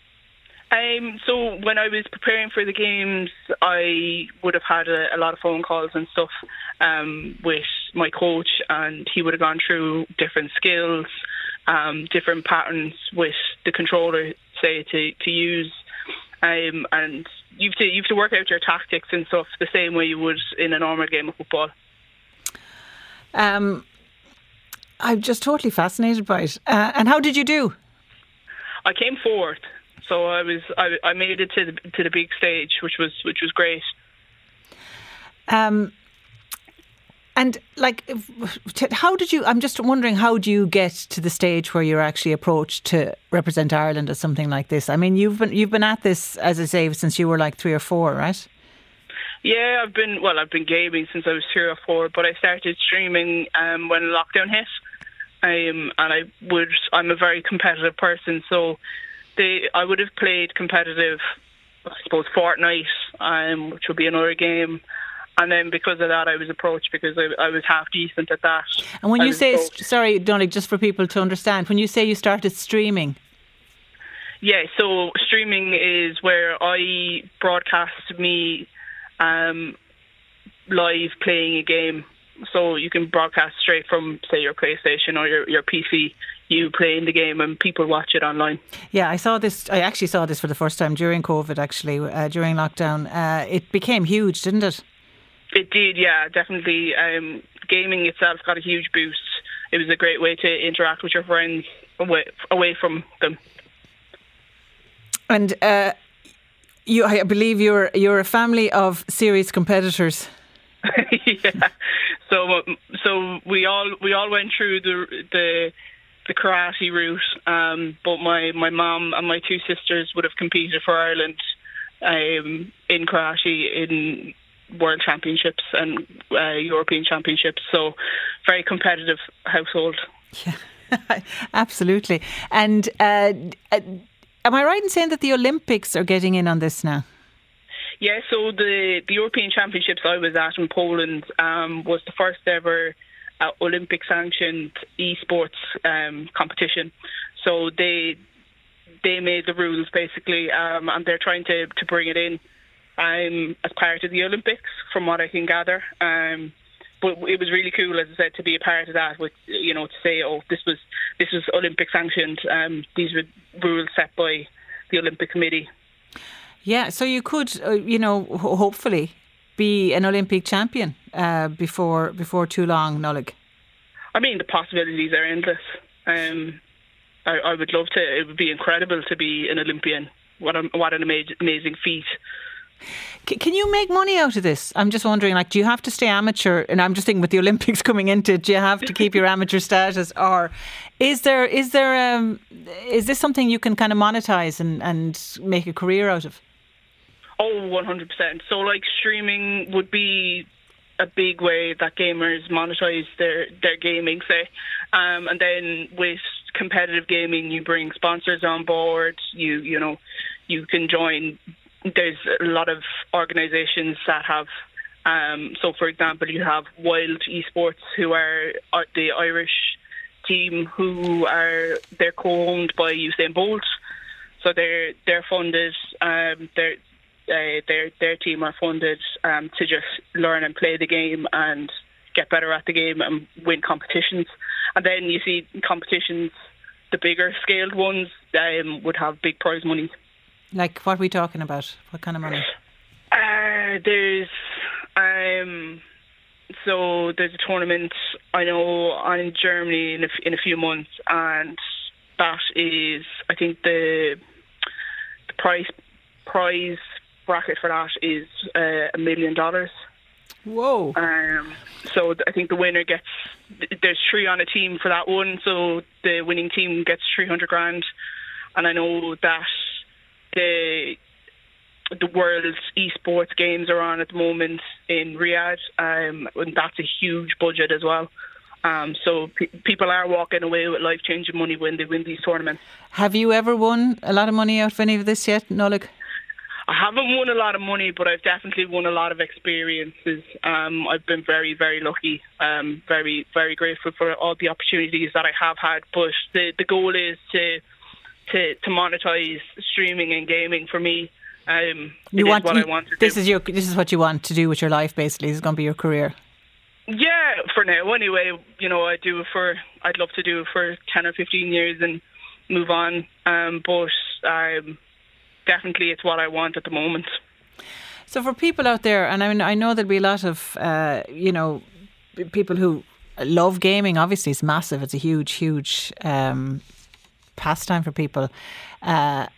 Speaker 8: Um. So when I was preparing for the games, I would have had a, a lot of phone calls and stuff um, with my coach, and he would have gone through different skills. um, different patterns with the controller, say, to, to use. Um, and you have to you have to work out your tactics and stuff the same way you would in a normal game of football.
Speaker 3: Um, I'm just totally fascinated by it. Uh, and how did you do?
Speaker 8: I came fourth, so I was I, I made it to the to the big stage, which was which was great.
Speaker 3: Um, and like, how did you? I'm just wondering, how do you get to the stage where you're actually approached to represent Ireland as something like this? I mean, you've been you've been at this, as I say, since you were like three or four, right?
Speaker 8: Yeah, I've been well. I've been gaming since I was three or four, but I started streaming um, when lockdown hit. Um, and I would. I'm a very competitive person, so they. I would have played competitive, I suppose, Fortnite, um, which would be another game. And then because of that, I was approached because I, I was half decent at that.
Speaker 3: And when
Speaker 8: I
Speaker 3: you say,
Speaker 8: approached.
Speaker 3: sorry, Donald, just for people to understand, when you say you started streaming.
Speaker 8: Yeah, so streaming is where I broadcast me um, live playing a game. So you can broadcast straight from, say, your PlayStation or your, your P C, you playing the game and people watch it online.
Speaker 3: Yeah, I saw this, I actually saw this for the first time during COVID, actually, uh, during lockdown. Uh, it became huge, didn't it?
Speaker 8: It did, yeah, definitely. Um, gaming itself got a huge boost. It was a great way to interact with your friends away, away from them.
Speaker 3: And uh, you, I believe you're you're a family of serious competitors.
Speaker 8: Yeah. So, so we all we all went through the the, the karate route. Um, but my my mum and my two sisters would have competed for Ireland um, in karate in World Championships and uh, European Championships. So, very competitive household.
Speaker 3: Yeah, absolutely. And uh, am I right in saying that the Olympics are getting in on this now?
Speaker 8: Yeah, so the, the European Championships I was at in Poland um, was the first ever uh, Olympic sanctioned esports um, competition. So they they made the rules basically, um, and they're trying to, to bring it in um, as part of the Olympics, from what I can gather. Um, but it was really cool, as I said, to be a part of that. With you know, to say, oh, this was this was Olympic sanctioned. Um, these were rules set by the Olympic Committee.
Speaker 3: Yeah, so you could, uh, you know, ho- hopefully be an Olympic champion uh, before before too long, Nollaig.
Speaker 8: I mean, the possibilities are endless. Um, I, I would love to. It would be incredible to be an Olympian. What a, what an ama- amazing feat.
Speaker 3: C- can you make money out of this? I'm just wondering, like, do you have to stay amateur? And I'm just thinking, with the Olympics coming into it, do you have to keep your amateur status, or is there is there um, is this something you can kind of monetize and, and make a career out of?
Speaker 8: Oh, one hundred percent. So, like, streaming would be a big way that gamers monetize their, their gaming, say. Um, and then with competitive gaming, you bring sponsors on board. You, you know, you can join. There's a lot of organisations that have, um, so for example, you have Wild Esports, who are the Irish team who are, they're co-owned by Usain Bolt. So they're, they're funded, um, they're, Uh, their their team are funded um, to just learn and play the game and get better at the game and win competitions. And then you see competitions, the bigger scaled ones, um, would have big prize money.
Speaker 3: Like, what are we talking about? What kind of money?
Speaker 8: Uh, there's um, so there's a tournament I know on in Germany in a, in a few months, and that is, I think the the prize prize. bracket for that is uh, a million dollars.
Speaker 3: Whoa.
Speaker 8: Um, so I think the winner gets, there's three on a team for that one, so the winning team gets three hundred grand. And I know that the the world's esports games are on at the moment in Riyadh, um, and that's a huge budget as well. Um, so pe- people are walking away with life-changing money when they win these tournaments.
Speaker 3: Have you ever won a lot of money out of any of this yet, Nollaig?
Speaker 8: I haven't won a lot of money, but I've definitely won a lot of experiences. Um, I've been very, very lucky, um, very, very grateful for all the opportunities that I have had. But the, the goal is to to to monetize streaming and gaming for me. Um,
Speaker 3: you
Speaker 8: it
Speaker 3: want
Speaker 8: is what
Speaker 3: you,
Speaker 8: I want to
Speaker 3: this
Speaker 8: do.
Speaker 3: is your this is what you want to do with your life. Basically, this is going to be your career.
Speaker 8: Yeah, for now anyway. You know, I do it for. I'd love to do it for ten or fifteen years and move on. Um, but um, definitely, it's what I want at the moment.
Speaker 3: So for people out there, and I mean, I know there'll be a lot of, uh, you know, people who love gaming. Obviously, it's massive. It's a huge, huge um, pastime for people. Uh,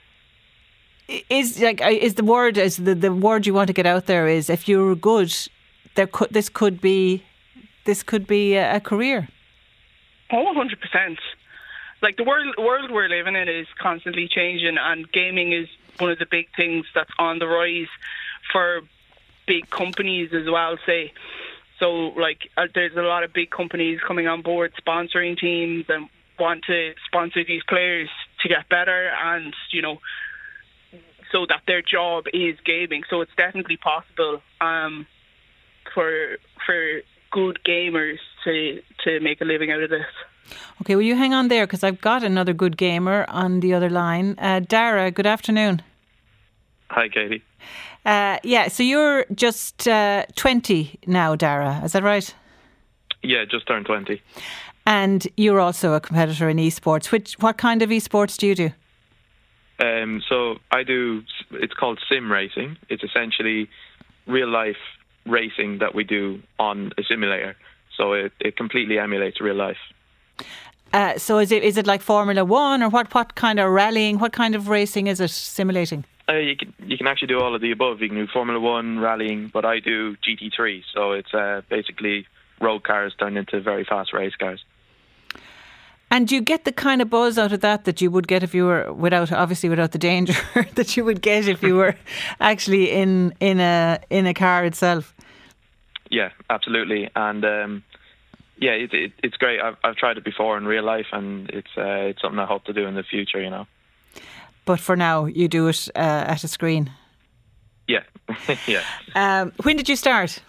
Speaker 3: is like is the word is the, the word you want to get out there is if you're good, there could this could be this could be a, a career.
Speaker 8: Oh, one hundred percent. Like the world world we're living in is constantly changing, and gaming is one of the big things that's on the rise for big companies as well, say. So, like, uh, there's a lot of big companies coming on board, sponsoring teams and want to sponsor these players to get better and, you know, so that their job is gaming. So it's definitely possible um, for for good gamers to, to make a living out of this.
Speaker 3: Okay, will you hang on there, because I've got another good gamer on the other line. Uh, Dara, good afternoon.
Speaker 9: Hi, Katie.
Speaker 3: Uh, yeah, so you're just uh, twenty now, Dara, is that right?
Speaker 9: Yeah, just turned twenty.
Speaker 3: And you're also a competitor in esports. Which, what kind of esports do you do?
Speaker 9: Um, so I do, it's called sim racing. It's essentially real life racing that we do on a simulator. So it, it completely emulates real life.
Speaker 3: Uh, so is it is it like Formula One, or what, what kind of rallying, what kind of racing is it simulating?
Speaker 9: Uh, you can you can actually do all of the above. You can do Formula One, rallying, but I do G T three. So it's uh, basically road cars turned into very fast race cars.
Speaker 3: And do you get the kind of buzz out of that that you would get if you were, without obviously without the danger that you would get if you were actually in in a in a car itself?
Speaker 9: Yeah, absolutely. And um, yeah, it, it, it's great. I've I've tried it before in real life, and it's uh, it's something I hope to do in the future. You know. But
Speaker 3: for now, you do it uh, at a screen.
Speaker 9: Yeah, yeah.
Speaker 3: Um, when did you start?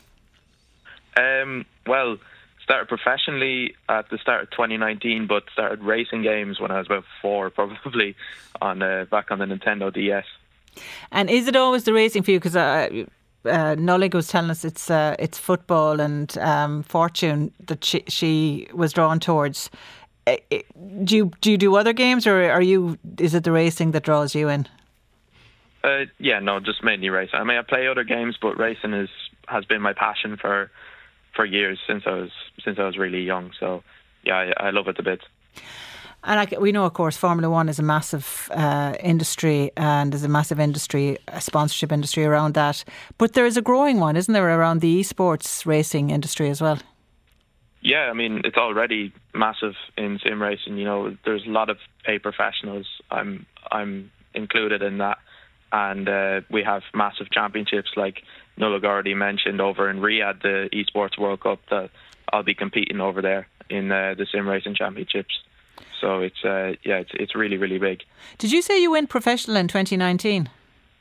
Speaker 9: Um, well, started professionally at the start of twenty nineteen, but started racing games when I was about four, probably, on uh, back on the Nintendo D S.
Speaker 3: And is it always the racing for you? Because uh, uh, Nollig was telling us it's uh, it's football and um, Fortune that she, she was drawn towards. Do you do you do other games, or are you? Is it the racing that draws you in?
Speaker 9: Uh, yeah, no, just mainly racing. I mean, I play other games, but racing is has been my passion for for years since I was since I was really young. So, yeah, I, I love it a bit.
Speaker 3: And I, we know, of course, Formula One is a massive uh, industry, and there's a massive industry, a sponsorship industry around that. But there is a growing one, isn't there, around the esports racing industry as well?
Speaker 9: Yeah, I mean, it's already massive in sim racing. You know, there's a lot of paid professionals. I'm I'm included in that. And uh, we have massive championships, like Nullag already mentioned, over in Riyadh, the Esports World Cup, that I'll be competing over there in uh, the sim racing championships. So it's, uh, yeah, it's, it's really, really big.
Speaker 3: Did you say you went professional in twenty nineteen?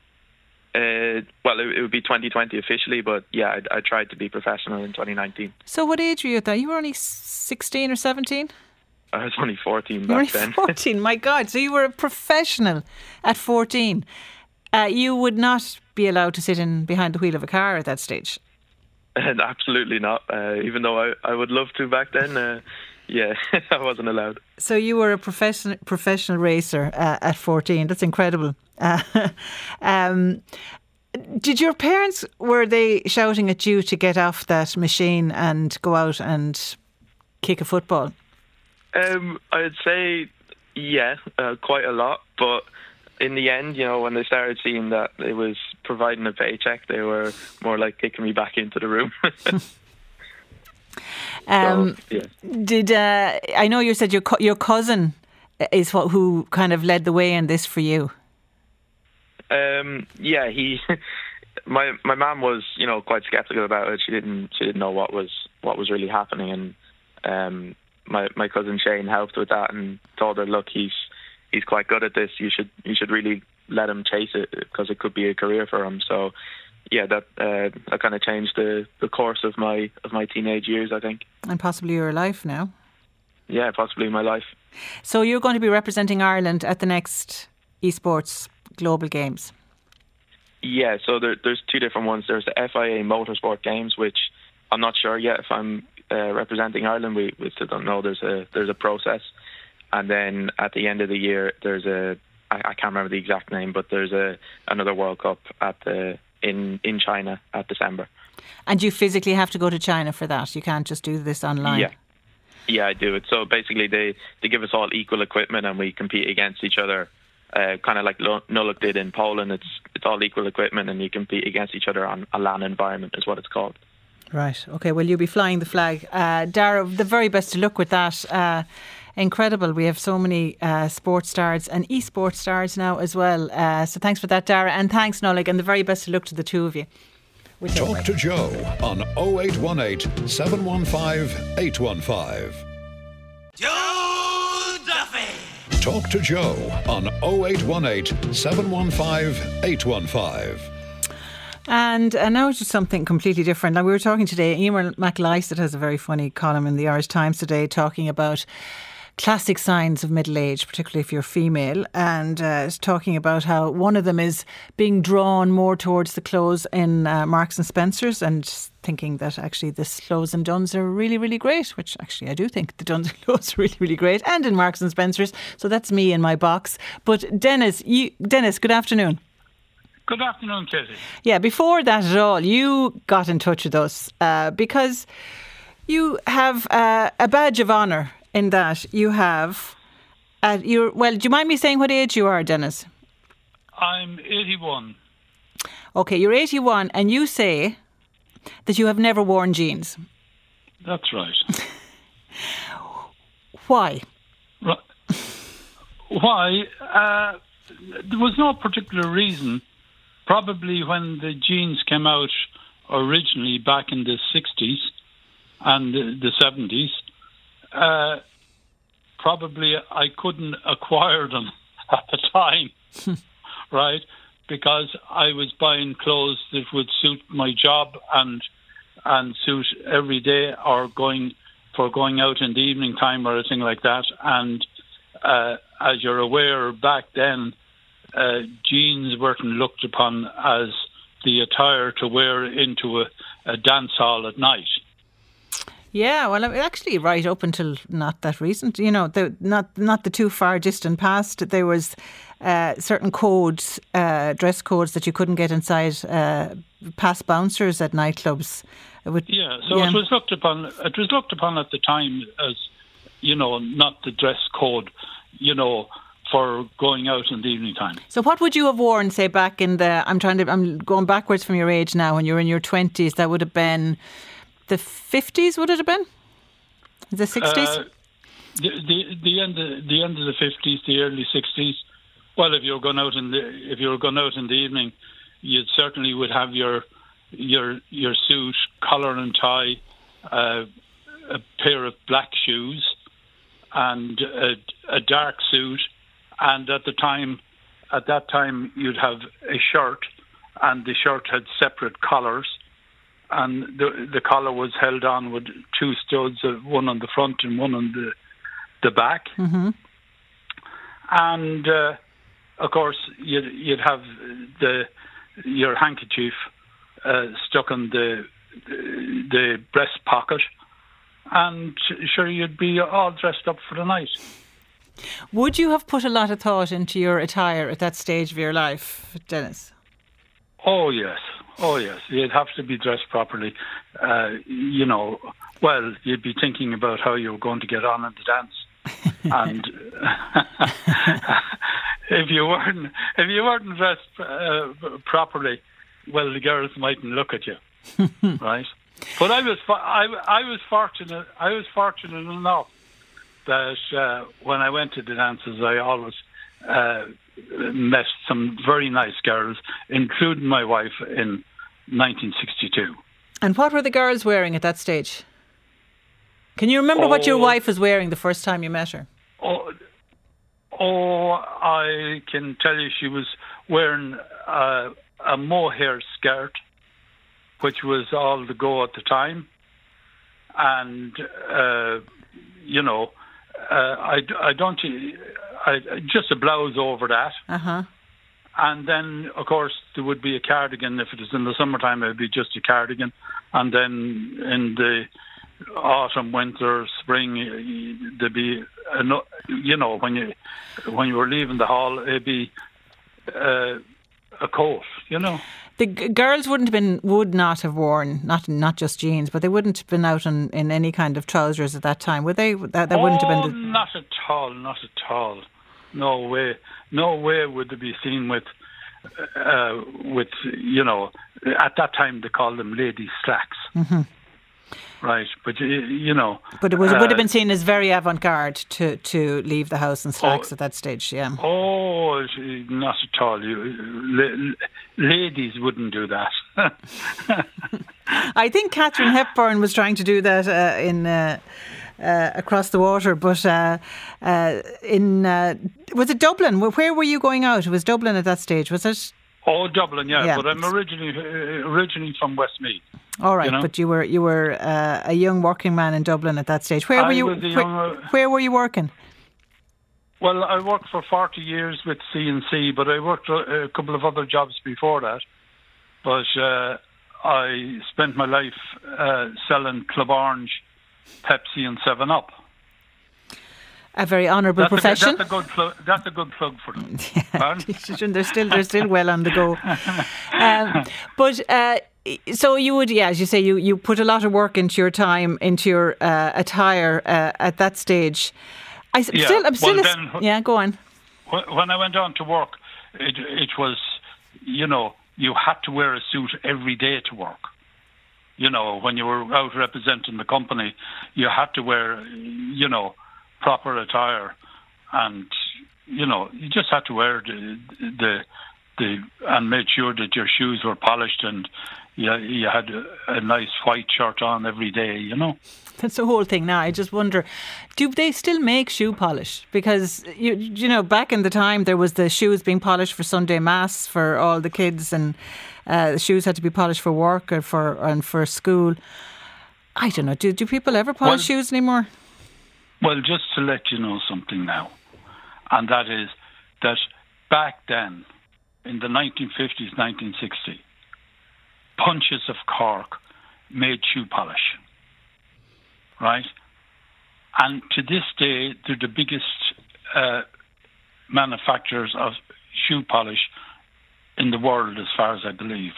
Speaker 9: Uh, well, it, it would be twenty twenty officially, but yeah, I, I tried to be professional in twenty nineteen.
Speaker 3: So what age were you at that? You were only sixteen or seventeen?
Speaker 9: I was only fourteen back
Speaker 3: you were
Speaker 9: then.
Speaker 3: fourteen, my God. So you were a professional at fourteen. Uh, you would not be allowed to sit in behind the wheel of a car at that stage?
Speaker 9: Absolutely not. Uh, even though I, I would love to back then, uh, yeah, I wasn't allowed.
Speaker 3: So you were a professional professional racer uh, at fourteen. That's incredible. Uh, um, did your parents, were they shouting at you to get off that machine and go out and kick a football?
Speaker 9: Um, I'd say, yeah, uh, quite a lot. But in the end, you know, when they started seeing that it was providing a paycheck, they were more like kicking me back into the room.
Speaker 3: um,
Speaker 9: so, yeah.
Speaker 3: Did uh, I know you said your co- your cousin is what who kind of led the way in this for you?
Speaker 9: Um, yeah, he. my my mum was, you know, quite skeptical about it. She didn't she didn't know what was what was really happening, and um, my my cousin Shane helped with that and told her, look, he's he's quite good at this. You should you should really let him chase it because it could be a career for him. So, yeah, that uh, that kind of changed the, the course of my of my teenage years, I think.
Speaker 3: And possibly your life now.
Speaker 9: Yeah, possibly my life.
Speaker 3: So you're going to be representing Ireland at the next esports Global Games.
Speaker 9: Yeah, so there, there's two different ones. There's the F I A Motorsport Games, which I'm not sure yet if I'm uh, representing Ireland. We, we still don't know. There's a there's a process, and then at the end of the year, there's a I, I can't remember the exact name, but there's a another World Cup at the in in China at December.
Speaker 3: And you physically have to go to China for that. You can't just do this online.
Speaker 9: Yeah, yeah, I do it. So basically, they they give us all equal equipment, and we compete against each other. Uh, kind of like Nullock did in Poland. It's it's all equal equipment, and you compete against each other on a LAN environment, is what it's called.
Speaker 3: Right. Okay. Well, you'll be flying the flag, uh, Dara. The very best of luck with that. Uh, incredible. We have so many uh, sports stars and esports stars now as well. Uh, so thanks for that, Dara, and thanks, Nullock, and the very best of luck to the two of you.
Speaker 2: Talk to Joe on oh eight one eight, seven one five, eight one five.
Speaker 10: Joe Duffy.
Speaker 2: Talk to Joe on oh eight one eight, seven one five, eight one five.
Speaker 3: And uh, now it's just something completely different. Now, we were talking today, Emer MacLysaght has a very funny column in the Irish Times today talking about classic signs of middle age, particularly if you're female, and uh, is talking about how one of them is being drawn more towards the clothes in uh, Marks and Spencer's, and thinking that actually the Clothes and Duns are really, really great, which actually I do think the Duns and clothes are really, really great, and in Marks and Spencer's. So that's me in my box. But Dennis, you, Dennis, good afternoon.
Speaker 11: Good afternoon, Katie.
Speaker 3: Yeah, before that at all, you got in touch with us uh, because you have uh, a badge of honour in that you have, uh, you're, well, do you mind me saying what age you are, Dennis?
Speaker 11: I'm eighty-one.
Speaker 3: Okay, you're eighty-one, and you say that you have never worn jeans.
Speaker 11: That's right.
Speaker 3: Why?
Speaker 11: Right. Why? Uh, there was no particular reason. Probably when the jeans came out originally back in the sixties and the, the seventies, uh, probably I couldn't acquire them at the time, right? Because I was buying clothes that would suit my job and and suit every day, or going for going out in the evening time or anything like that. And uh, as you're aware, back then, Uh, jeans weren't looked upon as the attire to wear into a, a dance hall at night.
Speaker 3: Yeah, well, actually, right up until not that recent, you know, the, not not the too far distant past, there was uh, certain codes, uh, dress codes that you couldn't get inside uh, past bouncers at nightclubs. It would,
Speaker 11: yeah, so
Speaker 3: yeah.
Speaker 11: it was looked upon. It was looked upon at the time as, you know, not the dress code, you know, for going out in the evening time.
Speaker 3: So what would you have worn, say, back in the, I'm trying to, I'm going backwards from your age now, when you were in your twenties, that would have been the fifties, would it have been? The sixties?
Speaker 11: Uh, the, the the end of, the end of the fifties, the early sixties. Well, if you were going out in the if you were going out in the evening, you certainly would have your your your suit, collar and tie, uh, a pair of black shoes, and a, a dark suit. And at the time, at that time, you'd have a shirt, and the shirt had separate collars, and the the collar was held on with two studs, one on the front and one on the the back.
Speaker 3: Mm-hmm.
Speaker 11: And uh, of course, you'd you'd have the your handkerchief uh, stuck in the the breast pocket, and sure, you'd be all dressed up for the night.
Speaker 3: Would you have put a lot of thought into your attire at that stage of your life, Dennis?
Speaker 11: Oh, yes. Oh, yes. You'd have to be dressed properly. Uh, you know, well, you'd be thinking about how you were going to get on in the dance. And if you weren't if you weren't dressed uh, properly, well, the girls mightn't look at you, right? But I was I, I was fortunate I was fortunate enough that uh, when I went to the dances, I always uh, met some very nice girls, including my wife in nineteen sixty-two.
Speaker 3: And what were the girls wearing at that stage? Can you remember
Speaker 11: oh,
Speaker 3: what your wife was wearing the first time you met her?
Speaker 11: Oh, oh I can tell you she was wearing uh, a mohair skirt, which was all the go at the time. And, uh, you know, uh, I, I don't... I, just a blouse over that.
Speaker 3: Uh-huh.
Speaker 11: And then, of course, there would be a cardigan. If it was in the summertime, it would be just a cardigan. And then in the autumn, winter, spring, there'd be, a, you know, when you when you were leaving the hall, it'd be uh, a coat, you know.
Speaker 3: The g- girls wouldn't have been, would not have worn, not not just jeans, but they wouldn't have been out in, in any kind of trousers at that time, would they? That, that
Speaker 11: oh,
Speaker 3: wouldn't have been. The...
Speaker 11: not at all, not at all. No way, no way would they be seen with, uh, with you know, at that time they called them ladies' slacks.
Speaker 3: Mm-hmm.
Speaker 11: Right, but you, you know.
Speaker 3: But it, was,
Speaker 11: uh,
Speaker 3: it would have been seen as very avant-garde to, to leave the house in slacks
Speaker 11: oh,
Speaker 3: at that stage, yeah.
Speaker 11: Oh, not at all. You, la- ladies wouldn't do that.
Speaker 3: I think Katharine Hepburn was trying to do that uh, in uh, uh, Across the Water, but uh, uh, in uh, was it Dublin? Where were you going out? It was Dublin at that stage, was it?
Speaker 11: Oh, Dublin, yeah.
Speaker 3: yeah.
Speaker 11: But I'm originally uh, originally from Westmeath.
Speaker 3: All right,
Speaker 11: you know?
Speaker 3: But you were you were uh, a young working man in Dublin at that stage. Where
Speaker 11: I
Speaker 3: were you?
Speaker 11: was a
Speaker 3: where,
Speaker 11: young, uh,
Speaker 3: where were you working?
Speaker 11: Well, I worked for forty years with C and C, but I worked a, a couple of other jobs before that. But uh, I spent my life uh, selling Club Orange, Pepsi, and Seven Up.
Speaker 3: A very honourable
Speaker 11: that's
Speaker 3: profession.
Speaker 11: A, that's a good plug. That's a good plug for them.
Speaker 3: Yeah, they're still they're still well on the go. Um, but uh, so you would, yeah, as you say, you, you put a lot of work into your time, into your uh, attire uh, at that stage. I
Speaker 11: yeah.
Speaker 3: still, I'm still,
Speaker 11: well,
Speaker 3: a,
Speaker 11: then,
Speaker 3: yeah, go on.
Speaker 11: When I went on to work, it it was, you know, you had to wear a suit every day to work. You know, when you were out representing the company, you had to wear, you know, proper attire, and you know, you just had to wear the the, the and make sure that your shoes were polished, and you you had a, a nice white shirt on every day. You know.
Speaker 3: That's the whole thing now. I just wonder, do they still make shoe polish? Because, you you know, back in the time there was the shoes being polished for Sunday Mass for all the kids, and uh, the shoes had to be polished for work or for and for school. I don't know, do, do people ever polish well, shoes anymore?
Speaker 11: Well, just to let you know something now, and that is that back then, in the nineteen fifties, nineteen sixties, Punches of Cork made shoe polish. Right, and to this day, they're the biggest uh, manufacturers of shoe polish in the world, as far as I believe.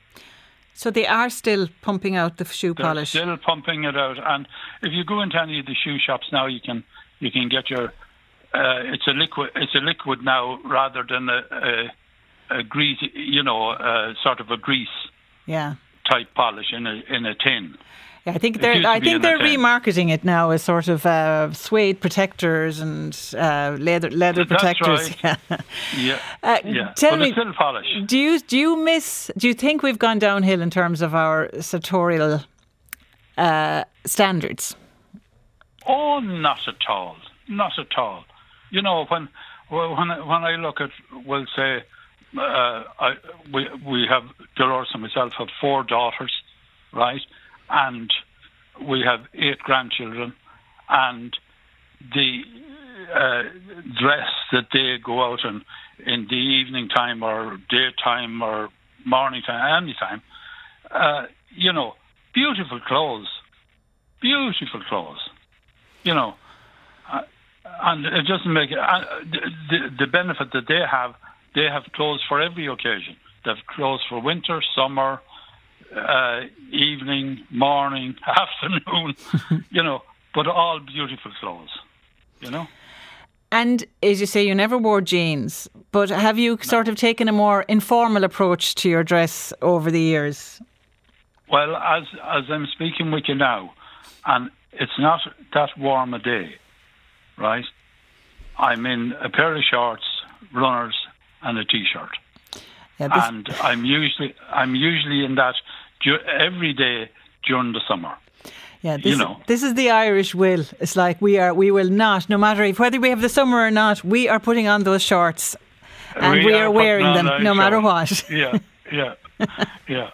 Speaker 3: So they are still pumping out the shoe
Speaker 11: they're
Speaker 3: polish.
Speaker 11: Still pumping it out, and if you go into any of the shoe shops now, you can you can get your. Uh, it's a liquid. It's a liquid now, rather than a, a, a grease. You know, uh, sort of a grease.
Speaker 3: Yeah.
Speaker 11: Type polish in a in a tin.
Speaker 3: Yeah, I think they're. I think they're remarketing it now as sort of uh, suede protectors and uh, leather leather
Speaker 11: That's
Speaker 3: protectors.
Speaker 11: Right. Yeah, yeah.
Speaker 3: Uh,
Speaker 11: yeah.
Speaker 3: Tell
Speaker 11: but
Speaker 3: me,
Speaker 11: it's still polish.
Speaker 3: Do you do you miss? Do you think we've gone downhill in terms of our sartorial uh, standards?
Speaker 11: Oh, not at all. Not at all. You know, when when I, when I look at, well, say, uh, I, we we have Dolores and myself have four daughters, right? And we have eight grandchildren, and the uh, dress that they go out in in the evening time or daytime or morning time, any time, uh, you know, beautiful clothes, beautiful clothes, you know, uh, and it doesn't make it, uh, the, the benefit that they have, they have clothes for every occasion. They have clothes for winter, summer, Uh, evening, morning, afternoon, you know, but all beautiful clothes, you know.
Speaker 3: And as you say, you never wore jeans, but have you no. sort of taken a more informal approach to your dress over the years?
Speaker 11: Well, as as I'm speaking with you now, and it's not that warm a day, right? I'm in a pair of shorts, runners, and a t-shirt. Yeah, and I'm usually I'm usually in that ju- every day during the summer.
Speaker 3: Yeah, this,
Speaker 11: you know.
Speaker 3: This is the Irish will. It's like we are. We will not, no matter if whether we have the summer or not, we are putting on those shorts, and we, we are, are wearing them no shorts. matter what.
Speaker 11: Yeah, yeah, yeah.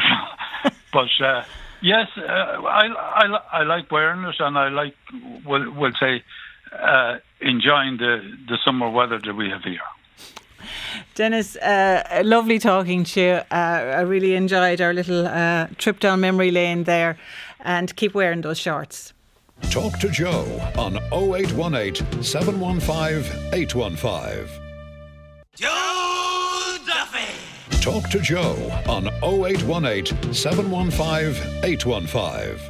Speaker 11: But uh, yes, uh, I, I I like wearing it, and I like we'll, we'll say uh, enjoying the the summer weather that we have here.
Speaker 3: Dennis, uh, lovely talking to you. Uh, I really enjoyed our little uh, trip down memory lane there, and keep wearing those shorts.
Speaker 2: Talk to Joe on oh eight one eight, seven one five, eight one five.
Speaker 10: Joe Duffy!
Speaker 2: Talk to Joe on oh eight one eight, seven one five, eight one five.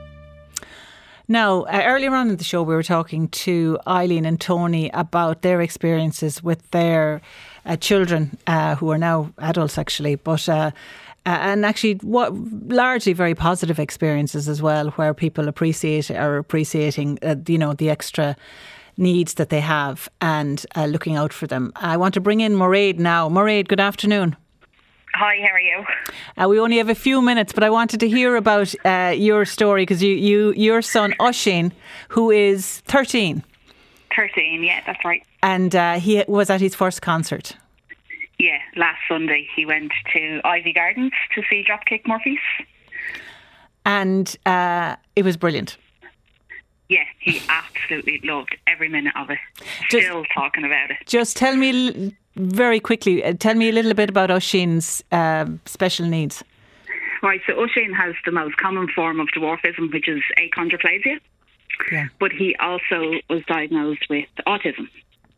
Speaker 3: Now, uh, earlier on in the show, we were talking to Eileen and Tony about their experiences with their uh, children, uh, who are now adults, actually, but uh, uh, and actually, what largely very positive experiences as well, where people appreciate are appreciating, uh, you know, the extra needs that they have and uh, looking out for them. I want to bring in Mairead now. Mairead, good afternoon.
Speaker 12: Hi, how are you?
Speaker 3: Uh, we only have a few minutes, but I wanted to hear about uh, your story, because you, you, your son Oisín, who is thirteen.
Speaker 12: thirteen, yeah, that's right.
Speaker 3: And uh, he was at his first concert.
Speaker 12: Yeah, last Sunday he went to Ivy Gardens to see Dropkick Murphys.
Speaker 3: And uh, it was brilliant.
Speaker 12: Yeah, he absolutely loved every minute of it.
Speaker 3: Just,
Speaker 12: Still talking about it.
Speaker 3: Just tell me very quickly, uh, tell me a little bit about Oisín's uh, special needs.
Speaker 12: Right, so Oisín has the most common form of dwarfism, which is achondroplasia.
Speaker 3: Yeah.
Speaker 12: But he also was diagnosed with autism.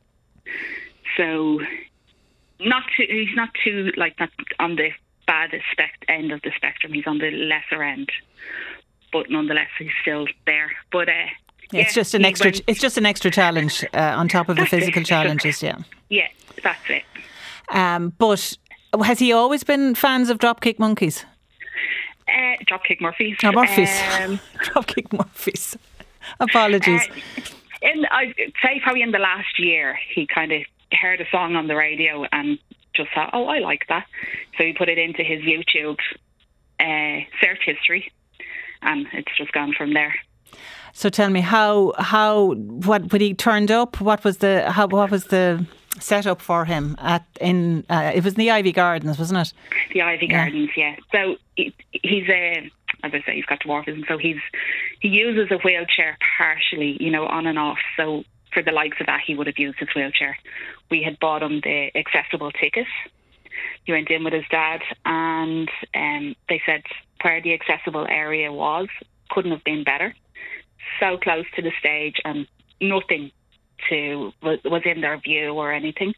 Speaker 12: So not too, he's not too, like, not on the bad spect- end of the spectrum. He's on the lesser end. But nonetheless, he's still there. But uh,
Speaker 3: yeah, it's
Speaker 12: yeah,
Speaker 3: just an extra.
Speaker 12: went,
Speaker 3: it's just an extra challenge uh, on top of the physical
Speaker 12: it.
Speaker 3: challenges. Yeah.
Speaker 12: Yeah, that's it.
Speaker 3: Um, but has he always been fans of Dropkick Monkeys?
Speaker 12: Uh, Dropkick Murphys.
Speaker 3: Oh, Murphys.
Speaker 12: Um,
Speaker 3: Dropkick Murphys. Apologies.
Speaker 12: Uh, in I'd say probably in the last year, he kind of heard a song on the radio and just thought, "Oh, I like that." So he put it into his YouTube uh, search history. And it's just gone from there.
Speaker 3: So tell me, how how what when he turned up? What was the how what was the setup for him at in? Uh, it was in the Ivy Gardens, wasn't it?
Speaker 12: The Ivy
Speaker 3: yeah.
Speaker 12: Gardens, yeah. So he, he's a, as I say, he's got dwarfism. So he's he uses a wheelchair partially, you know, on and off. So for the likes of that, he would have used his wheelchair. We had bought him the accessible ticket. He went in with his dad, and um, they said where the accessible area was couldn't have been better. So close to the stage, and nothing to was, was in their view or anything.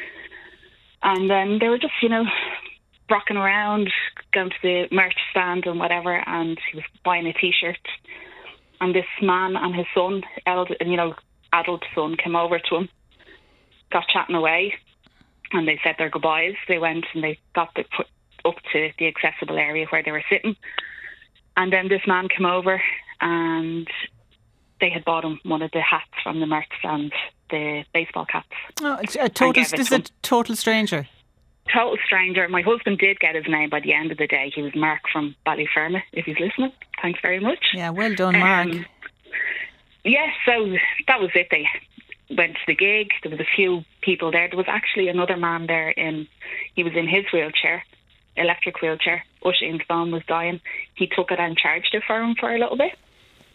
Speaker 12: And then they were just, you know, rocking around, going to the merch stand and whatever. And he was buying a T-shirt, and this man and his son, elder, you know, adult son, came over to him, got chatting away. And they said their goodbyes. They went and they got the, put up to the accessible area where they were sitting. And then this man came over, and they had bought him one of the hats from the merch stand, the baseball caps. Oh,
Speaker 3: it's a total, this is a total stranger.
Speaker 12: Total stranger. My husband did get his name by the end of the day. He was Mark from Ballyfermot, if he's listening. Thanks very much.
Speaker 3: Yeah, well done, Mark.
Speaker 12: Um, yes, yeah, so that was it. They went to the gig. There was a few people there. There was actually another man there in, he was in his wheelchair, electric wheelchair. Oisín's phone was dying. He took it and charged it for him for a little bit.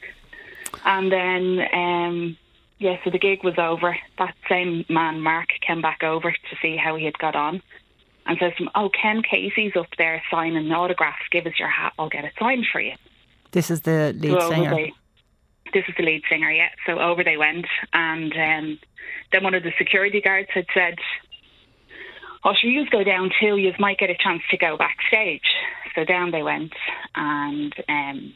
Speaker 12: And then, um, yeah, so the gig was over. That same man, Mark, came back over to see how he had got on and says to him, "Oh, Ken Casey's up there signing autographs. Give us your hat. I'll get it signed for you."
Speaker 3: This is the lead
Speaker 12: so
Speaker 3: singer.
Speaker 12: They, This is the lead singer, yeah. So over they went, and um, then one of the security guards had said, "Oh, sure, you go down too. You might get a chance to go backstage." So down they went, and um,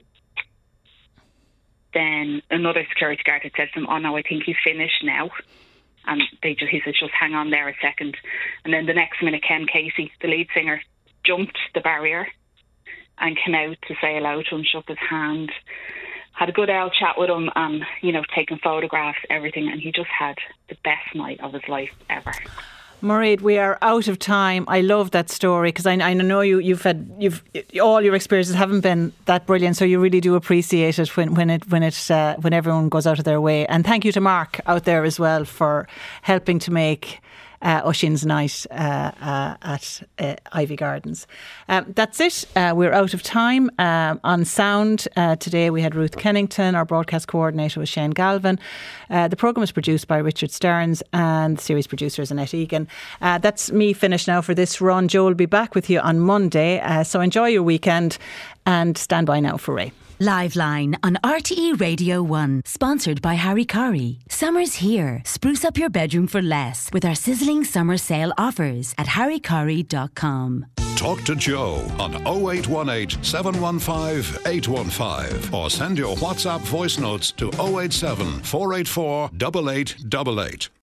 Speaker 12: then another security guard had said to them, "Oh no, I think he's finished now." And they just, he said, "Just hang on there a second." And then the next minute, Ken Casey, the lead singer, jumped the barrier and came out to say hello to him, shook his hand. Had a good old chat with him, and, you know, taking photographs, everything, and he just had the best night of his life ever.
Speaker 3: Mairead, we are out of time. I love that story, because I, I know you, you've had you've all your experiences haven't been that brilliant, so you really do appreciate it when when it when it uh, when everyone goes out of their way. And thank you to Mark out there as well for helping to make uh, Oisin's night uh, uh, at uh, Ivy Gardens. Um, that's it. Uh, we're out of time. Um, on sound uh, today we had Ruth Kennington. Our broadcast coordinator was Shane Galvin. Uh, the programme was produced by Richard Stearns and the series producer is Annette Egan. Uh, that's me finished now for this run. Joe will be back with you on Monday. Uh, so enjoy your weekend and stand by now for Ray.
Speaker 1: Liveline on R T E Radio one, sponsored by Harry Curry. Summer's here. Spruce up your bedroom for less with our sizzling summer sale offers at harry curry dot com.
Speaker 2: Talk to Joe on oh eight one eight, seven one five, eight one five or send your WhatsApp voice notes to oh eight seven, four eight four, eight eight eight eight.